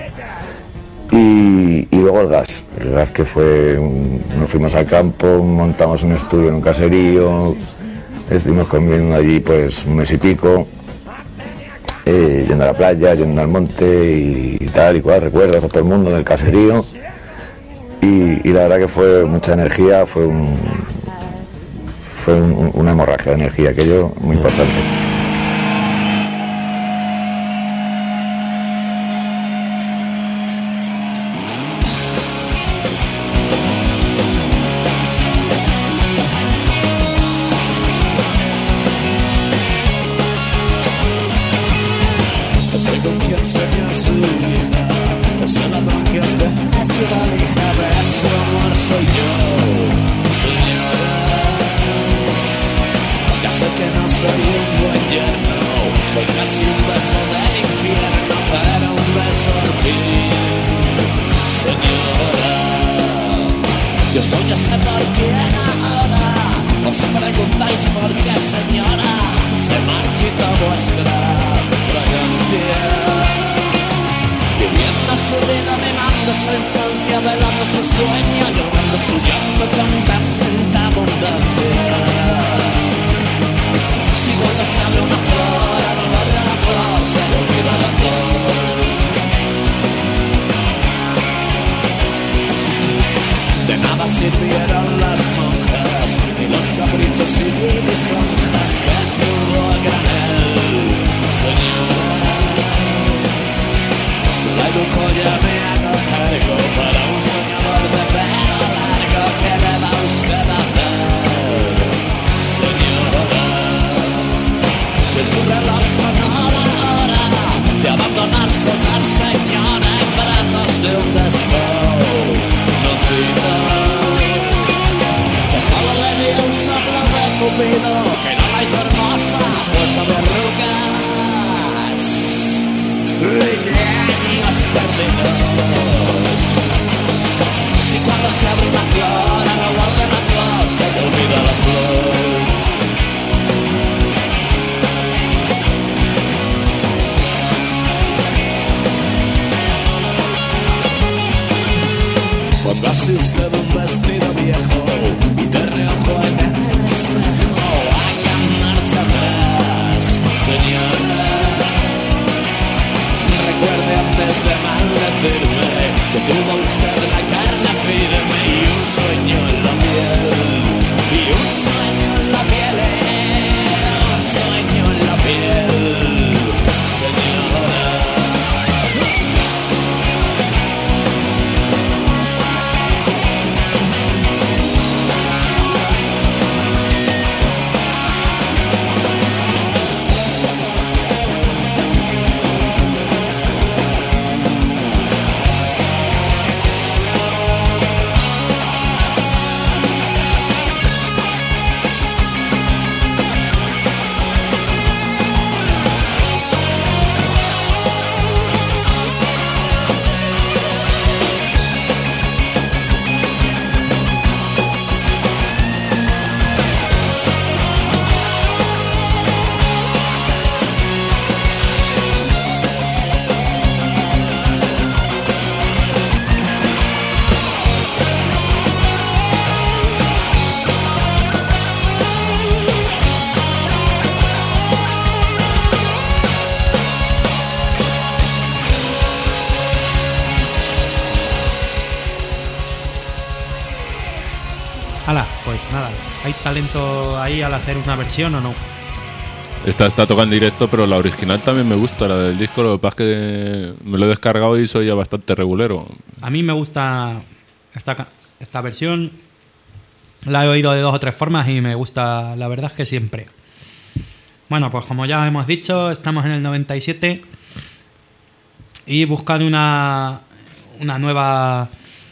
S10: Y, y luego el Gas, el Gas que fue, un, nos fuimos al campo, montamos un estudio en un caserío, estuvimos comiendo allí pues un mes y pico, eh, yendo a la playa, yendo al monte y, y tal y cual, recuerdos a todo el mundo en el caserío, y, y la verdad que fue mucha energía, fue, un, fue un, una hemorragia de energía, aquello muy importante.
S6: enseñar su vida. Es el ladrón que os deja su valija, de su amor soy yo, señora. Ya sé que no soy un buen yerno, soy casi un beso del infierno, pero un beso al fin, señora. Yo soy ese por quien ahora os preguntáis por qué, señora, se marchita vuestra fragancia. Viviendo su vida, mimando su infancia, velando su sueño, llorando su llanto con tanta abundancia. Si cuando se abre una flor, al olor de la flor se le olvida la flor. De nada sirvieron las monjas, ni los caprichos y lisonjas que tuvo a granel, señora. La educó ya me hago cargo para un soñador de pelo largo que le va usted a hacer, señora. Si en su reloj sonó la hora de abandonar su hogar, señora, en brazos de un desconocido, que solo le dio un soplo de cupido, que no la hizo hermosa, puerta de arrugas y de años perdidos. Si cuando se abre una flor, al olor de la flor se te olvida la flor. Cuando asiste de un vestido viejo y de reojo en el espejo, haga marcha atrás, señora. Recuerde antes de maldecirme que tuvo usted la carne firme y un sueño en la piel, y un sueño en la piel, un sueño en la piel, señora.
S7: Hala, pues nada, ¿hay talento ahí al hacer una versión o no?
S8: Esta está tocando en directo, pero la original también me gusta, la del disco. Lo que pasa es que me lo he descargado y soy ya bastante regulero.
S7: A mí me gusta esta, esta versión, la he oído de dos o tres formas y me gusta, la verdad es que siempre. Bueno, pues como ya hemos dicho, estamos en el noventa y siete y buscan una, una nueva...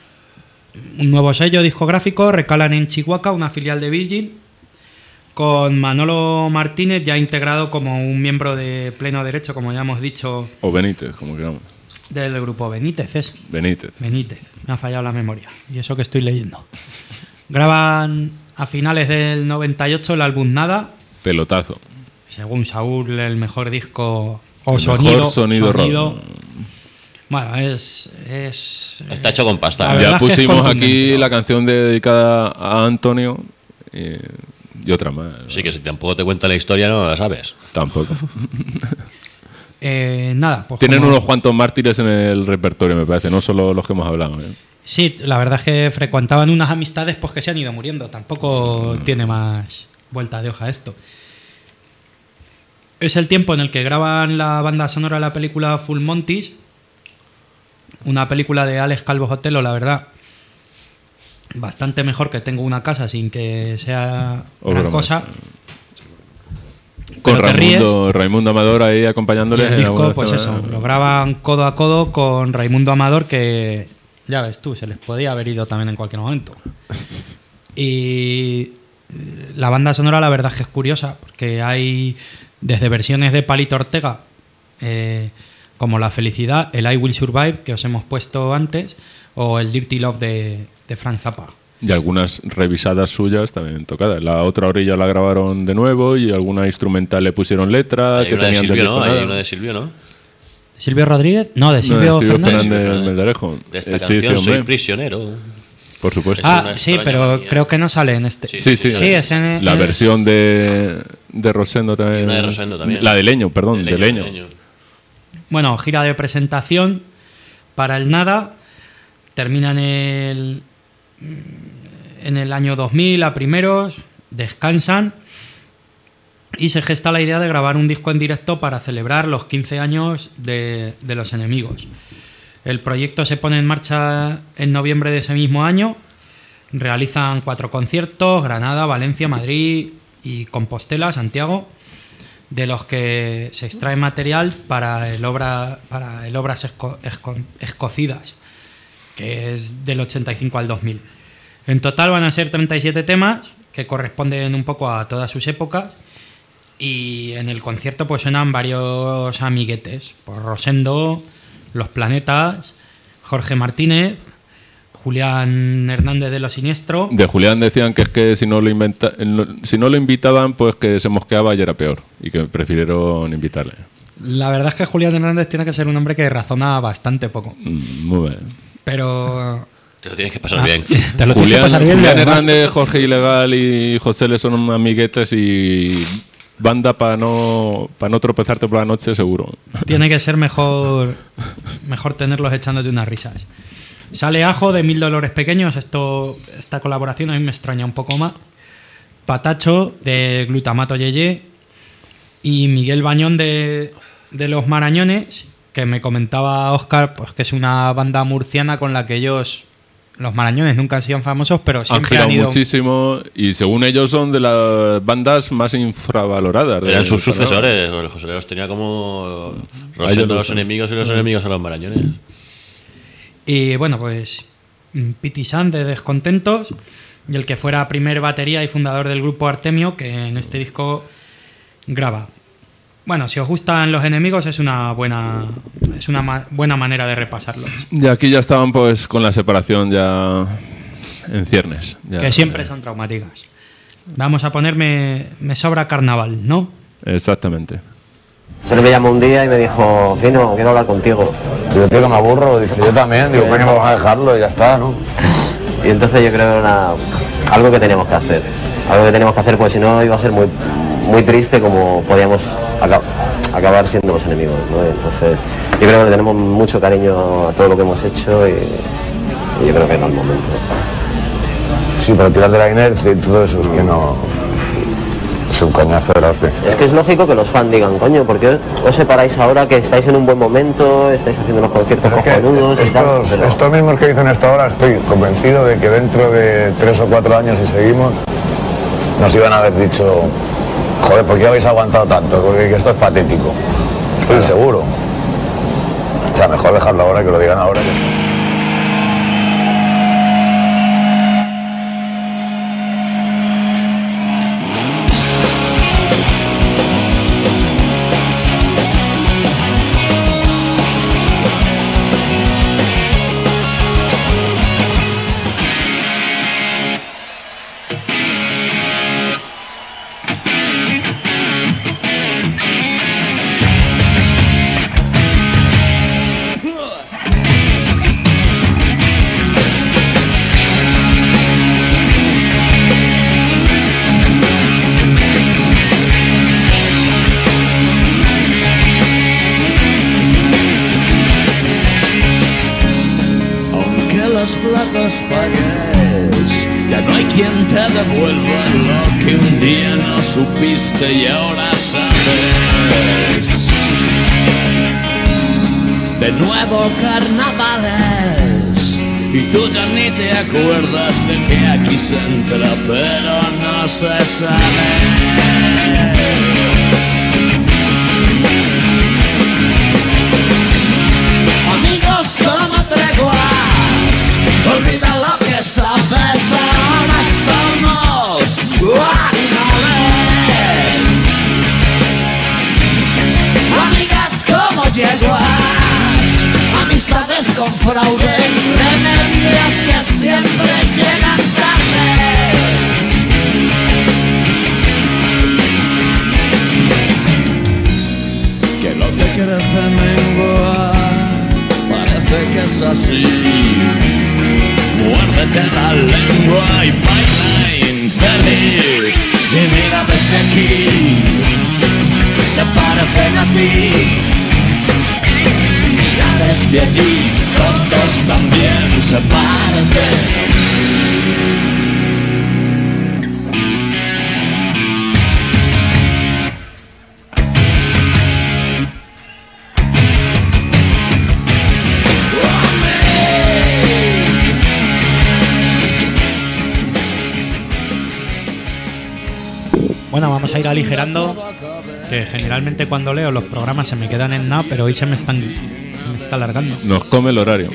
S7: un nuevo sello discográfico. Recalan en Chihuahua, una filial de Virgin, con Manolo Martínez ya integrado como un miembro de pleno derecho, como ya hemos dicho.
S8: O Benítez, como queramos.
S7: Del grupo Benítez, es.
S8: Benítez.
S7: Benítez, me ha fallado la memoria. Y eso que estoy leyendo. Graban a finales del noventa y ocho el álbum Nada.
S8: Pelotazo.
S7: Según Saúl, el mejor disco o
S8: el
S7: sonido.
S8: Mejor sonido,
S7: sonido
S8: rock.
S7: Bueno, es, es...
S9: Está hecho con pasta.
S8: Ya pusimos aquí la canción dedicada a Antonio y, y otra más.
S9: Sí, que si tampoco te cuenta la historia no la sabes.
S8: Tampoco.
S7: eh, nada, pues
S8: tienen
S7: como...
S8: unos cuantos mártires en el repertorio, me parece, no solo los que hemos hablado, ¿eh?
S7: Sí, la verdad es que frecuentaban unas amistades pues que se han ido muriendo. Tampoco mm. tiene más vuelta de hoja esto. Es el tiempo en el que graban la banda sonora de la película Full Monty, una película de Alex Calvo Sotelo, la verdad, bastante mejor que Tengo una casa, sin que sea
S8: o
S7: gran
S8: broma.
S7: cosa.
S8: Con Con
S7: pero te ríes.
S8: Raimundo, Raimundo Amador ahí
S7: Y
S8: acompañándole.
S7: el
S8: en
S7: disco,
S8: alguna
S7: pues
S8: zona.
S7: eso, lo graban codo a codo con Raimundo Amador, que ya ves tú, se les podía haber ido también en cualquier momento. Y la banda sonora, la verdad es que es curiosa, porque hay desde versiones de Palito Ortega, eh, como La Felicidad, el I Will Survive, que os hemos puesto antes, o el Dirty Love de, de Frank Zappa.
S8: Y algunas revisadas suyas también tocadas. La otra orilla la grabaron de nuevo y alguna instrumental le pusieron letra.
S9: Hay
S8: que
S9: una de
S8: tenían
S9: Silvio, ¿no?
S8: deliconada.
S9: Hay una de Silvio, ¿no?
S7: ¿Silvio Rodríguez? No, de Silvio,
S8: No, de Silvio
S7: Fernández.
S8: Fernández
S9: Fernández.
S8: Melgarejo.
S9: De esta
S8: Eh, sí,
S9: canción
S8: sí,
S9: soy
S8: hombre.
S9: prisionero.
S8: Por supuesto.
S9: Es
S7: Ah,
S9: una
S7: sí,
S9: extraña
S7: pero
S9: manía.
S7: creo que no sale en este.
S8: Sí, sí.
S7: Sí, es en,
S8: la
S7: es-
S8: versión de, de Rosendo también.
S9: Y una de Rosendo también.
S8: La de Leño, perdón,
S9: De
S8: de
S9: Leño,
S8: Leño.
S9: de Leño.
S7: Bueno, gira de presentación para el Nada. Termina en el, en el año dos mil a primeros. Descansan. Y se gesta la idea de grabar un disco en directo para celebrar los quince años de, de Los Enemigos. El proyecto se pone en marcha en noviembre de ese mismo año. Realizan cuatro conciertos: Granada, Valencia, Madrid y Compostela, Santiago, de los que se extrae material para el obra para el Obras Esco- Esco- Escocidas, que es del ochenta y cinco al dos mil. En total van a ser treinta y siete temas que corresponden un poco a todas sus épocas, y en el concierto pues suenan varios amiguetes, por Rosendo, Los Planetas, Jorge Martínez, Julián Hernández de Lo Siniestro.
S8: De Julián decían que es que si no lo inventa, si no lo invitaban, pues que se mosqueaba y era peor. Y que prefirieron invitarle.
S7: La verdad es que Julián Hernández tiene que ser un hombre que razona bastante poco.
S8: Mm, Muy bien.
S7: Pero...
S9: Te lo tienes que pasar
S7: Ah,
S9: bien.
S7: te lo tienes que
S8: Julián,
S7: pasar bien, y
S8: Julián
S7: además-
S8: Hernández, Jorge Ilegal y José Le son amiguetes y banda para no, para no tropezarte por la noche, seguro.
S7: Tiene que ser mejor mejor tenerlos echándote unas risas. Sale Ajo de Mil Dolores Pequeños. Esto, esta colaboración a mí me extraña un poco más. Patacho de Glutamato Yeye. Y Miguel Bañón de, de Los Marañones, que me comentaba Óscar, pues que es una banda murciana con la que ellos, Los Marañones, nunca han sido famosos, pero
S8: Han
S7: siempre
S8: girado
S7: han, ido...
S8: muchísimo y según ellos son de las bandas más infravaloradas. de
S9: Eran sus
S8: José León.
S9: sucesores. El José los tenía como
S8: ellos
S9: Rosendo
S8: lo
S9: los
S8: son.
S9: enemigos y los enemigos a los marañones.
S7: Y bueno, pues Piti San de Descontentos, y el que fuera primer batería y fundador del grupo Artemio, que en este disco graba. Bueno, si os gustan Los Enemigos, es una buena es una ma- buena manera de repasarlos.
S8: Y aquí ya estaban pues con la separación ya en ciernes. Ya.
S7: Que siempre son traumáticas. Vamos a ponerme Me sobra carnaval, ¿no?
S8: Exactamente.
S11: Se me llamó un día y me dijo, Fino, quiero hablar contigo.
S10: Digo, tío, que me aburro. Dice, yo también. Digo, coño, vamos a dejarlo y ya está, ¿no?
S11: Y entonces yo creo que era una, algo que teníamos que hacer. Algo que teníamos que hacer, porque si no iba a ser muy, muy triste como podíamos aca- acabar siendo Los Enemigos, ¿no? Y entonces yo creo que le tenemos mucho cariño a todo lo que hemos hecho y, y yo creo que era el momento.
S10: Sí, pero tirar de la inercia y todo eso es que no... Es un coñazo de la hostia.
S11: Es que es lógico que los fans digan, coño, ¿por qué os separáis ahora que estáis en un buen momento, estáis haciendo unos conciertos
S10: Pero es que
S11: cojonudos y tal?
S10: estos,
S11: Pero-
S10: estos mismos que dicen esto ahora, estoy convencido de que dentro de tres o cuatro años, si seguimos, nos iban a haber dicho, joder, ¿por qué habéis aguantado tanto? Porque esto es patético. Estoy seguro. O sea, mejor dejarlo ahora, que lo digan ahora. que-
S6: Aunque los platos pagues, ya no hay quien te devuelva lo que un día no supiste y ahora sabes. De nuevo carnavales, y tú ya ni te acuerdas de que aquí se entra pero no se sale. fraude, remedios que siempre llegan tarde. Que lo que crece mengua, parece que es así. Muérdete la lengua y baila infeliz. Y mira desde aquí, se parecen a ti. Mira desde allí, todos también se parecen.
S7: Bueno, vamos a ir aligerando, que generalmente cuando leo los programas se me quedan en nada, pero hoy se me están se me está alargando.
S8: Nos come el horario.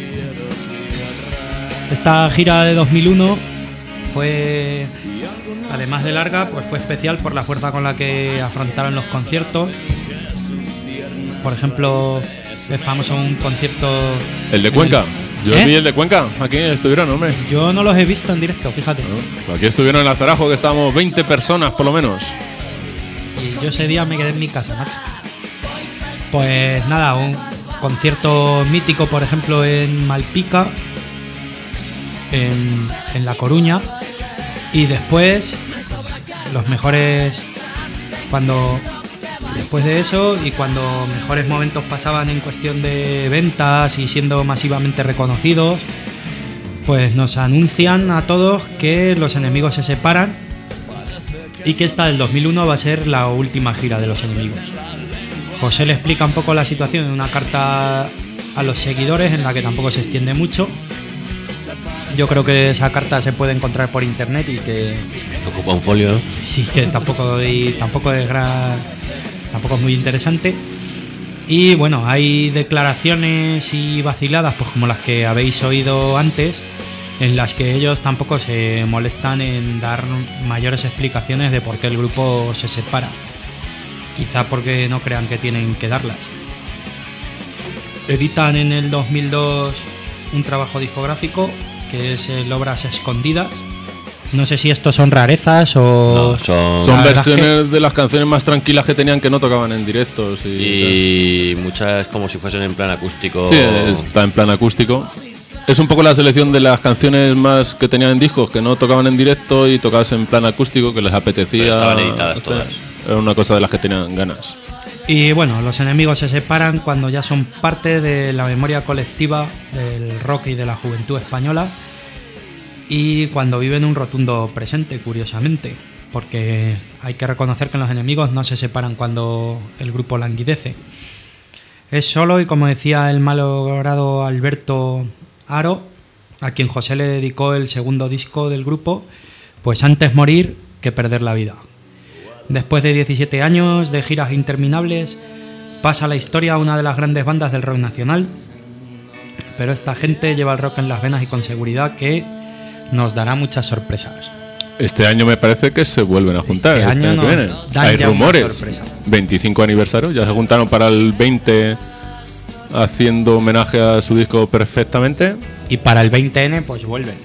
S7: Esta gira de dos mil uno fue, además de larga, pues fue especial por la fuerza con la que afrontaron los conciertos. Por ejemplo, es famoso un concierto...
S8: ¿El de Cuenca? El... Yo ¿Eh? vi el de Cuenca, aquí estuvieron, hombre.
S7: Yo no los he visto en directo, fíjate.
S8: No, aquí estuvieron en Lázarajo, que estábamos veinte personas por lo menos.
S7: Y yo ese día me quedé en mi casa, macho. Pues nada, un concierto mítico, por ejemplo, en Malpica, en, en La Coruña. Y después, los mejores, cuando... Después de eso, y cuando mejores momentos pasaban en cuestión de ventas y siendo masivamente reconocidos, pues nos anuncian a todos que Los Enemigos se separan y que esta del dos mil uno va a ser la última gira de Los Enemigos. José le explica un poco la situación en una carta a los seguidores, en la que tampoco se extiende mucho. Yo creo que esa carta se puede encontrar por internet y que...
S9: Ocupa un folio, ¿no?
S7: Sí, que tampoco, y tampoco es gran... Tampoco es muy interesante. Y bueno, hay declaraciones y vaciladas, pues como las que habéis oído antes, en las que ellos tampoco se molestan en dar mayores explicaciones de por qué el grupo se separa. Quizá porque no crean que tienen que darlas. Editan en el dos mil dos un trabajo discográfico que es el Obras Escondidas. No sé si estos son rarezas o...
S8: No, son, son versiones que... de las canciones más tranquilas que tenían, que no tocaban en directos. Y,
S9: y muchas como si fuesen en plan acústico.
S8: Sí, está en plan acústico. Es un poco la selección de las canciones más que tenían en discos, que no tocaban en directo y tocadas en plan acústico, que les apetecía.
S9: Pero estaban editadas todas.
S8: Era una cosa de las que tenían ganas.
S7: Y bueno, Los Enemigos se separan cuando ya son parte de la memoria colectiva del rock y de la juventud española. Y cuando viven un rotundo presente, curiosamente, porque hay que reconocer que Los Enemigos no se separan cuando el grupo languidece. Es solo, y como decía el malogrado Alberto Aro, a quien José le dedicó el segundo disco del grupo, pues antes morir que perder la vida. Después de diecisiete años de giras interminables, pasa a la historia una de las grandes bandas del rock nacional, pero esta gente lleva el rock en las venas y con seguridad que nos dará muchas sorpresas.
S8: Este año me parece que se vuelven a juntar.
S7: Este,
S8: este
S7: año,
S8: año que viene. Hay rumores. veinticinco aniversario, ya se juntaron para el veinte haciendo homenaje a su disco Perfectamente.
S7: Y para el veinte ene pues vuelven.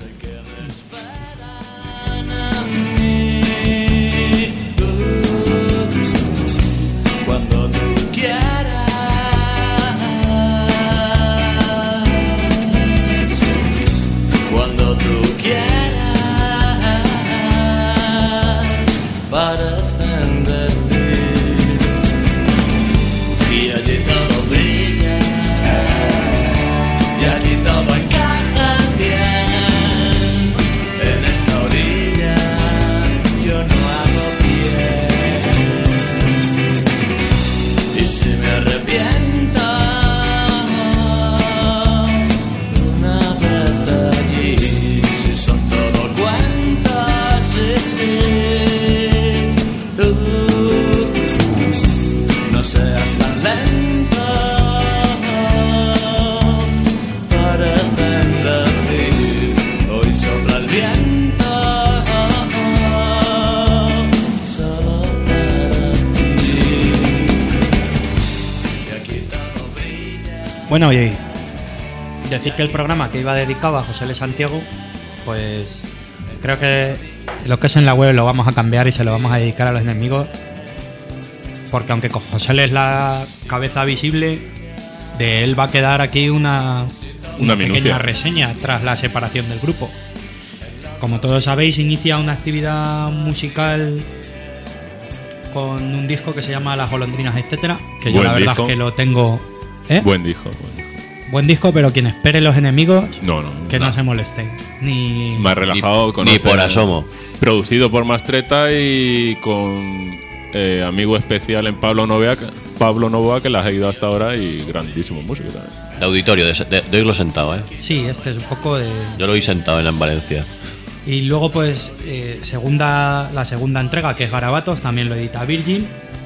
S7: Bueno, y decir que el programa que iba dedicado a José L. Santiago, pues creo que lo que es en la web lo vamos a cambiar y se lo vamos a dedicar a los enemigos, porque aunque José L. es la cabeza visible, de él va a quedar aquí una, una, una pequeña reseña tras la separación del grupo. Como todos sabéis, inicia una actividad musical con un disco que se llama Las Golondrinas, etcétera, que yo
S8: Buen
S7: la verdad
S8: disco.
S7: es que lo tengo. ¿eh?
S8: Buen disco, buen disco.
S7: Buen disco, pero quien espere Los Enemigos,
S8: no, no,
S7: que no,
S8: no
S7: se moleste. Ni
S8: más relajado,
S9: ni, ni por asomo.
S8: Producido por Mastreta y con eh, amigo especial en Pablo Novoa, Pablo Novoa, que las ha ido hasta ahora y grandísimo músico también.
S9: De auditorio, de, de, de oírlo sentado, ¿eh?
S7: Sí, este es un poco de.
S9: Yo lo oí sentado en, en Valencia.
S7: Y luego, pues, eh, segunda, la segunda entrega, que es Garabatos, también lo edita Virgin.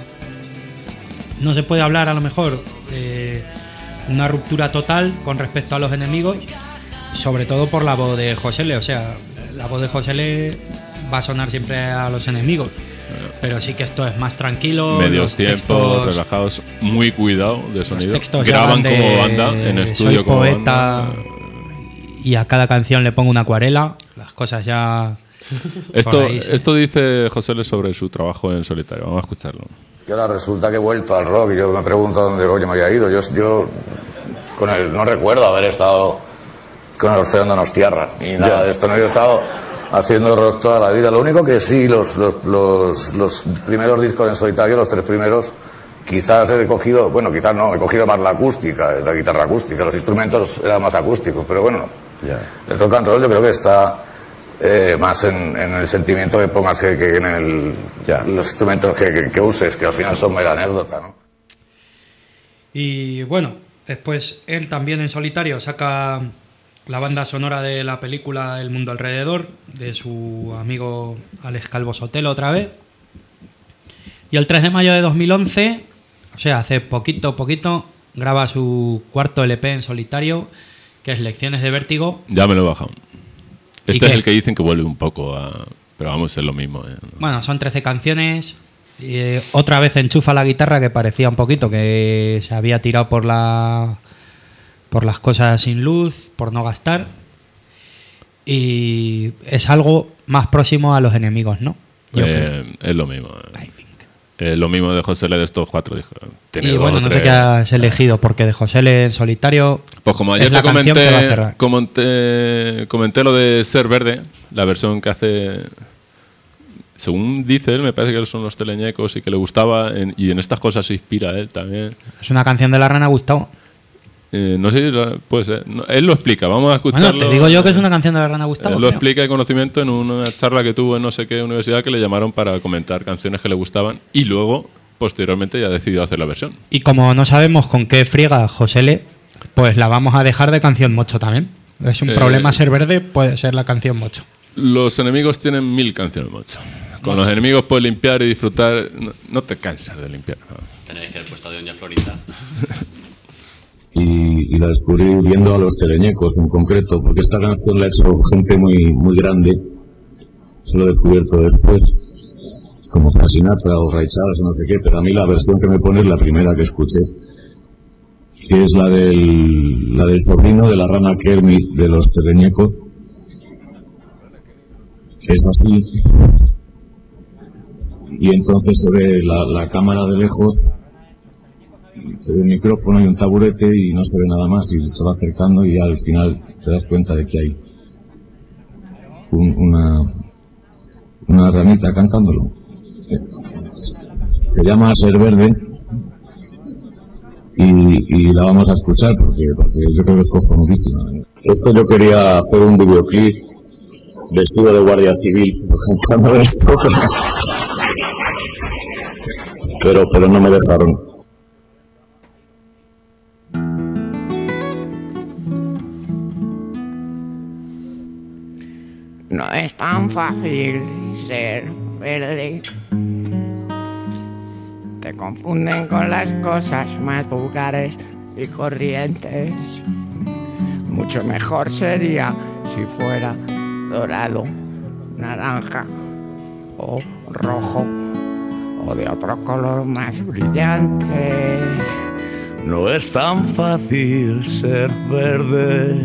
S7: No se puede hablar, a lo mejor, de una ruptura total con respecto a Los Enemigos, sobre todo por la voz de José L. O sea, la voz de José L. va a sonar siempre a Los Enemigos, pero sí que esto es más tranquilo.
S8: Medios tiempos, relajados, muy cuidado de sonido.
S7: Textos
S8: Graban
S7: de,
S8: como banda, en estudio
S7: soy
S8: como
S7: poeta,
S8: banda.
S7: Y a cada canción le pongo una acuarela. Las cosas ya.
S8: Esto,
S7: ahí, sí.
S8: esto dice José L. sobre su trabajo en solitario. Vamos a escucharlo.
S10: Y ahora resulta que he vuelto al rock y yo me pregunto dónde coño me había ido. Yo, yo con el, no recuerdo haber estado con el Orfeo Donostiarra ni nada
S8: Ya.
S10: de esto. No, yo he estado haciendo rock toda la vida. Lo único que sí, los, los, los, los primeros discos en solitario, los tres primeros, quizás he cogido, bueno, quizás no, he cogido más la acústica, la guitarra acústica. Los instrumentos eran más acústicos, pero bueno,
S3: Ya.
S10: el rock and roll yo creo que está eh, más en, en el sentimiento que pongas que, que en el,
S3: Ya.
S10: los instrumentos que, que, que uses, que al final son mera anécdota, ¿no?
S7: Y bueno, después él también en solitario saca la banda sonora de la película El Mundo Alrededor, de su amigo Alex Calvo Sotelo otra vez. Y el tres de mayo de dos mil once, o sea, hace poquito, poquito, graba su cuarto L P en solitario, que es Lecciones de Vértigo.
S8: Ya me lo he bajado. Este
S7: qué?
S8: es el que dicen que vuelve un poco a... Pero vamos, es lo mismo. ¿eh?
S7: Bueno, son trece canciones. Y, eh, otra vez enchufa la guitarra, que parecía un poquito que se había tirado por la por las cosas sin luz, por no gastar. Y es algo más próximo a Los Enemigos, ¿no? Yo
S8: Eh,
S7: creo.
S8: es lo mismo. eh. Eh, lo mismo de José L. de estos cuatro discos. Tiene
S7: Y
S8: dos
S7: bueno,
S8: o
S7: no sé
S8: tres.
S7: qué has elegido, porque de José L. en solitario.
S8: Pues como
S7: es
S8: ayer
S7: la
S8: te
S7: canción que va a
S8: comenté,
S7: cerrar.
S8: comenté, comenté lo de Ser Verde, la versión que hace, según dice él, me parece que son los teleñecos y que le gustaba, en- y en estas cosas se inspira él también.
S7: Es una canción de La Rana Gustavo.
S8: Eh, no sé si lo- puede ser. No, él lo explica, vamos a escucharlo.
S7: Bueno, te digo yo que es una canción de La Rana Gustavo.
S8: Él lo
S7: creo.
S8: explica de conocimiento en una charla que tuvo en no sé qué universidad, que le llamaron para comentar canciones que le gustaban, y luego, posteriormente, ya decidió hacer la versión.
S7: Y como no sabemos con qué friega José L., pues la vamos a dejar de canción mocho también. Es un
S8: Eh,
S7: problema ser verde, puede ser la canción mocho.
S8: Los enemigos tienen mil canciones, macho. Con los enemigos puedes limpiar y disfrutar. No, no te cansas de limpiar. ¿no?
S9: Tenéis que el puesto de Doña Florinda.
S12: y, y la descubrí viendo a los teleñecos en concreto, porque esta canción la ha hecho gente muy muy grande. Eso lo he descubierto después, como Frank Sinatra o Ray Charles, no sé qué, pero a mí la versión que me pone es la primera que escuché, que es la del, la del sobrino de la rana Kermit de los teleñecos, que es así, y entonces se ve la, la cámara de lejos, se ve un micrófono y un taburete y no se ve nada más, y se va acercando y al final te das cuenta de que hay un- una, una ranita cantándolo. Se llama Ser Verde y, y la vamos a escuchar porque, porque yo creo que es cojonudísima. Esto yo quería hacer un videoclip vestido de guardia civil cantando esto, pero, pero no me dejaron.
S13: No es tan fácil ser verde. Te confunden con las cosas más vulgares y corrientes. Mucho mejor sería si fuera dorado, naranja o rojo o de otro color más brillante.
S14: No es tan fácil ser verde.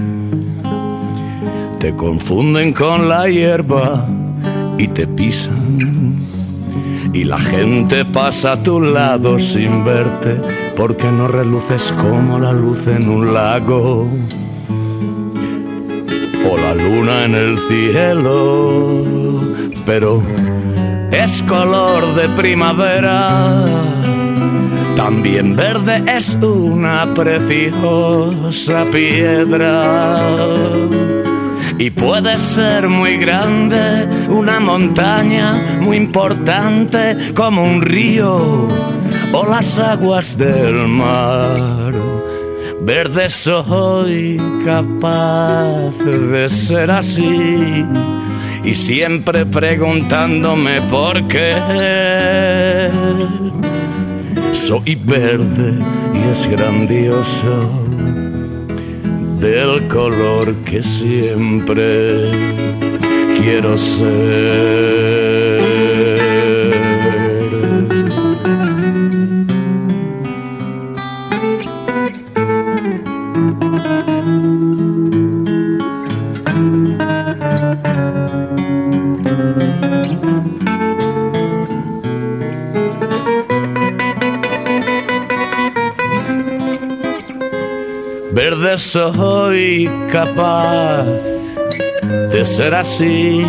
S14: Te confunden con la hierba y te pisan. Y la gente pasa a tu lado sin verte, porque no reluces como la luz en un lago o la luna en el cielo. Pero es color de primavera. También verde es una preciosa piedra. Y puede ser muy grande, una montaña muy importante, como un río o las aguas del mar. Verde soy capaz de ser así, y siempre preguntándome por qué. Soy verde y es grandioso, del color que siempre quiero ser. Verde soy capaz de ser así,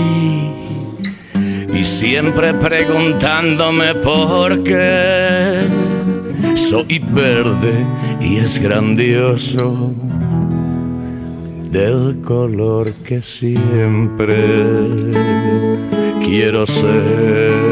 S14: y siempre preguntándome por qué. Soy verde y es grandioso, del color que siempre quiero ser.